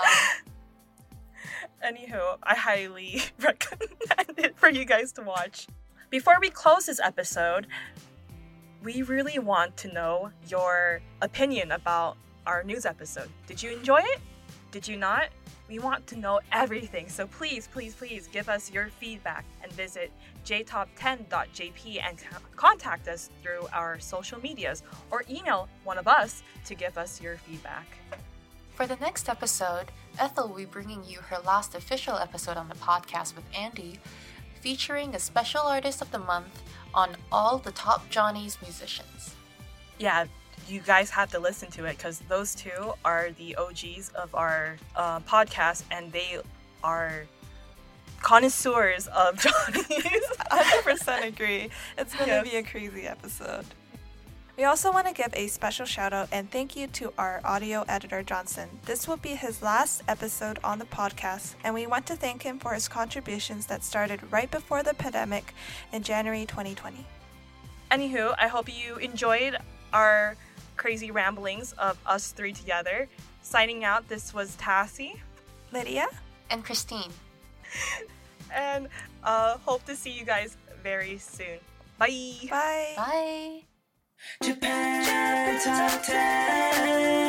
Anywho, I highly recommend it for you guys to watch. Before we close this episode, we really want to know your opinion about our news episode. Did you enjoy it? Did you not? We want to know everything, so please, please, please give us your feedback and visit jtop10.jp and contact us through our social medias or email one of us to give us your feedback. For the next episode, Ethel will be bringing you her last official episode on the podcast with Andy, featuring a special artist of the month on all the top Johnny's musicians. Yeah, you guys have to listen to it because those two are the OGs of our podcast, and they are connoisseurs of Johnny's. 100% agree. It's going to be a crazy episode. We also want to give a special shout out and thank you to our audio editor, Johnson. This will be his last episode on the podcast, and we want to thank him for his contributions that started right before the pandemic in January 2020. Anywho, I hope you enjoyed our crazy ramblings of us three together. Signing out, this was Tassie, Lydia, and Christine. And hope to see you guys very soon. Bye! Bye! Bye! Japan Top 10.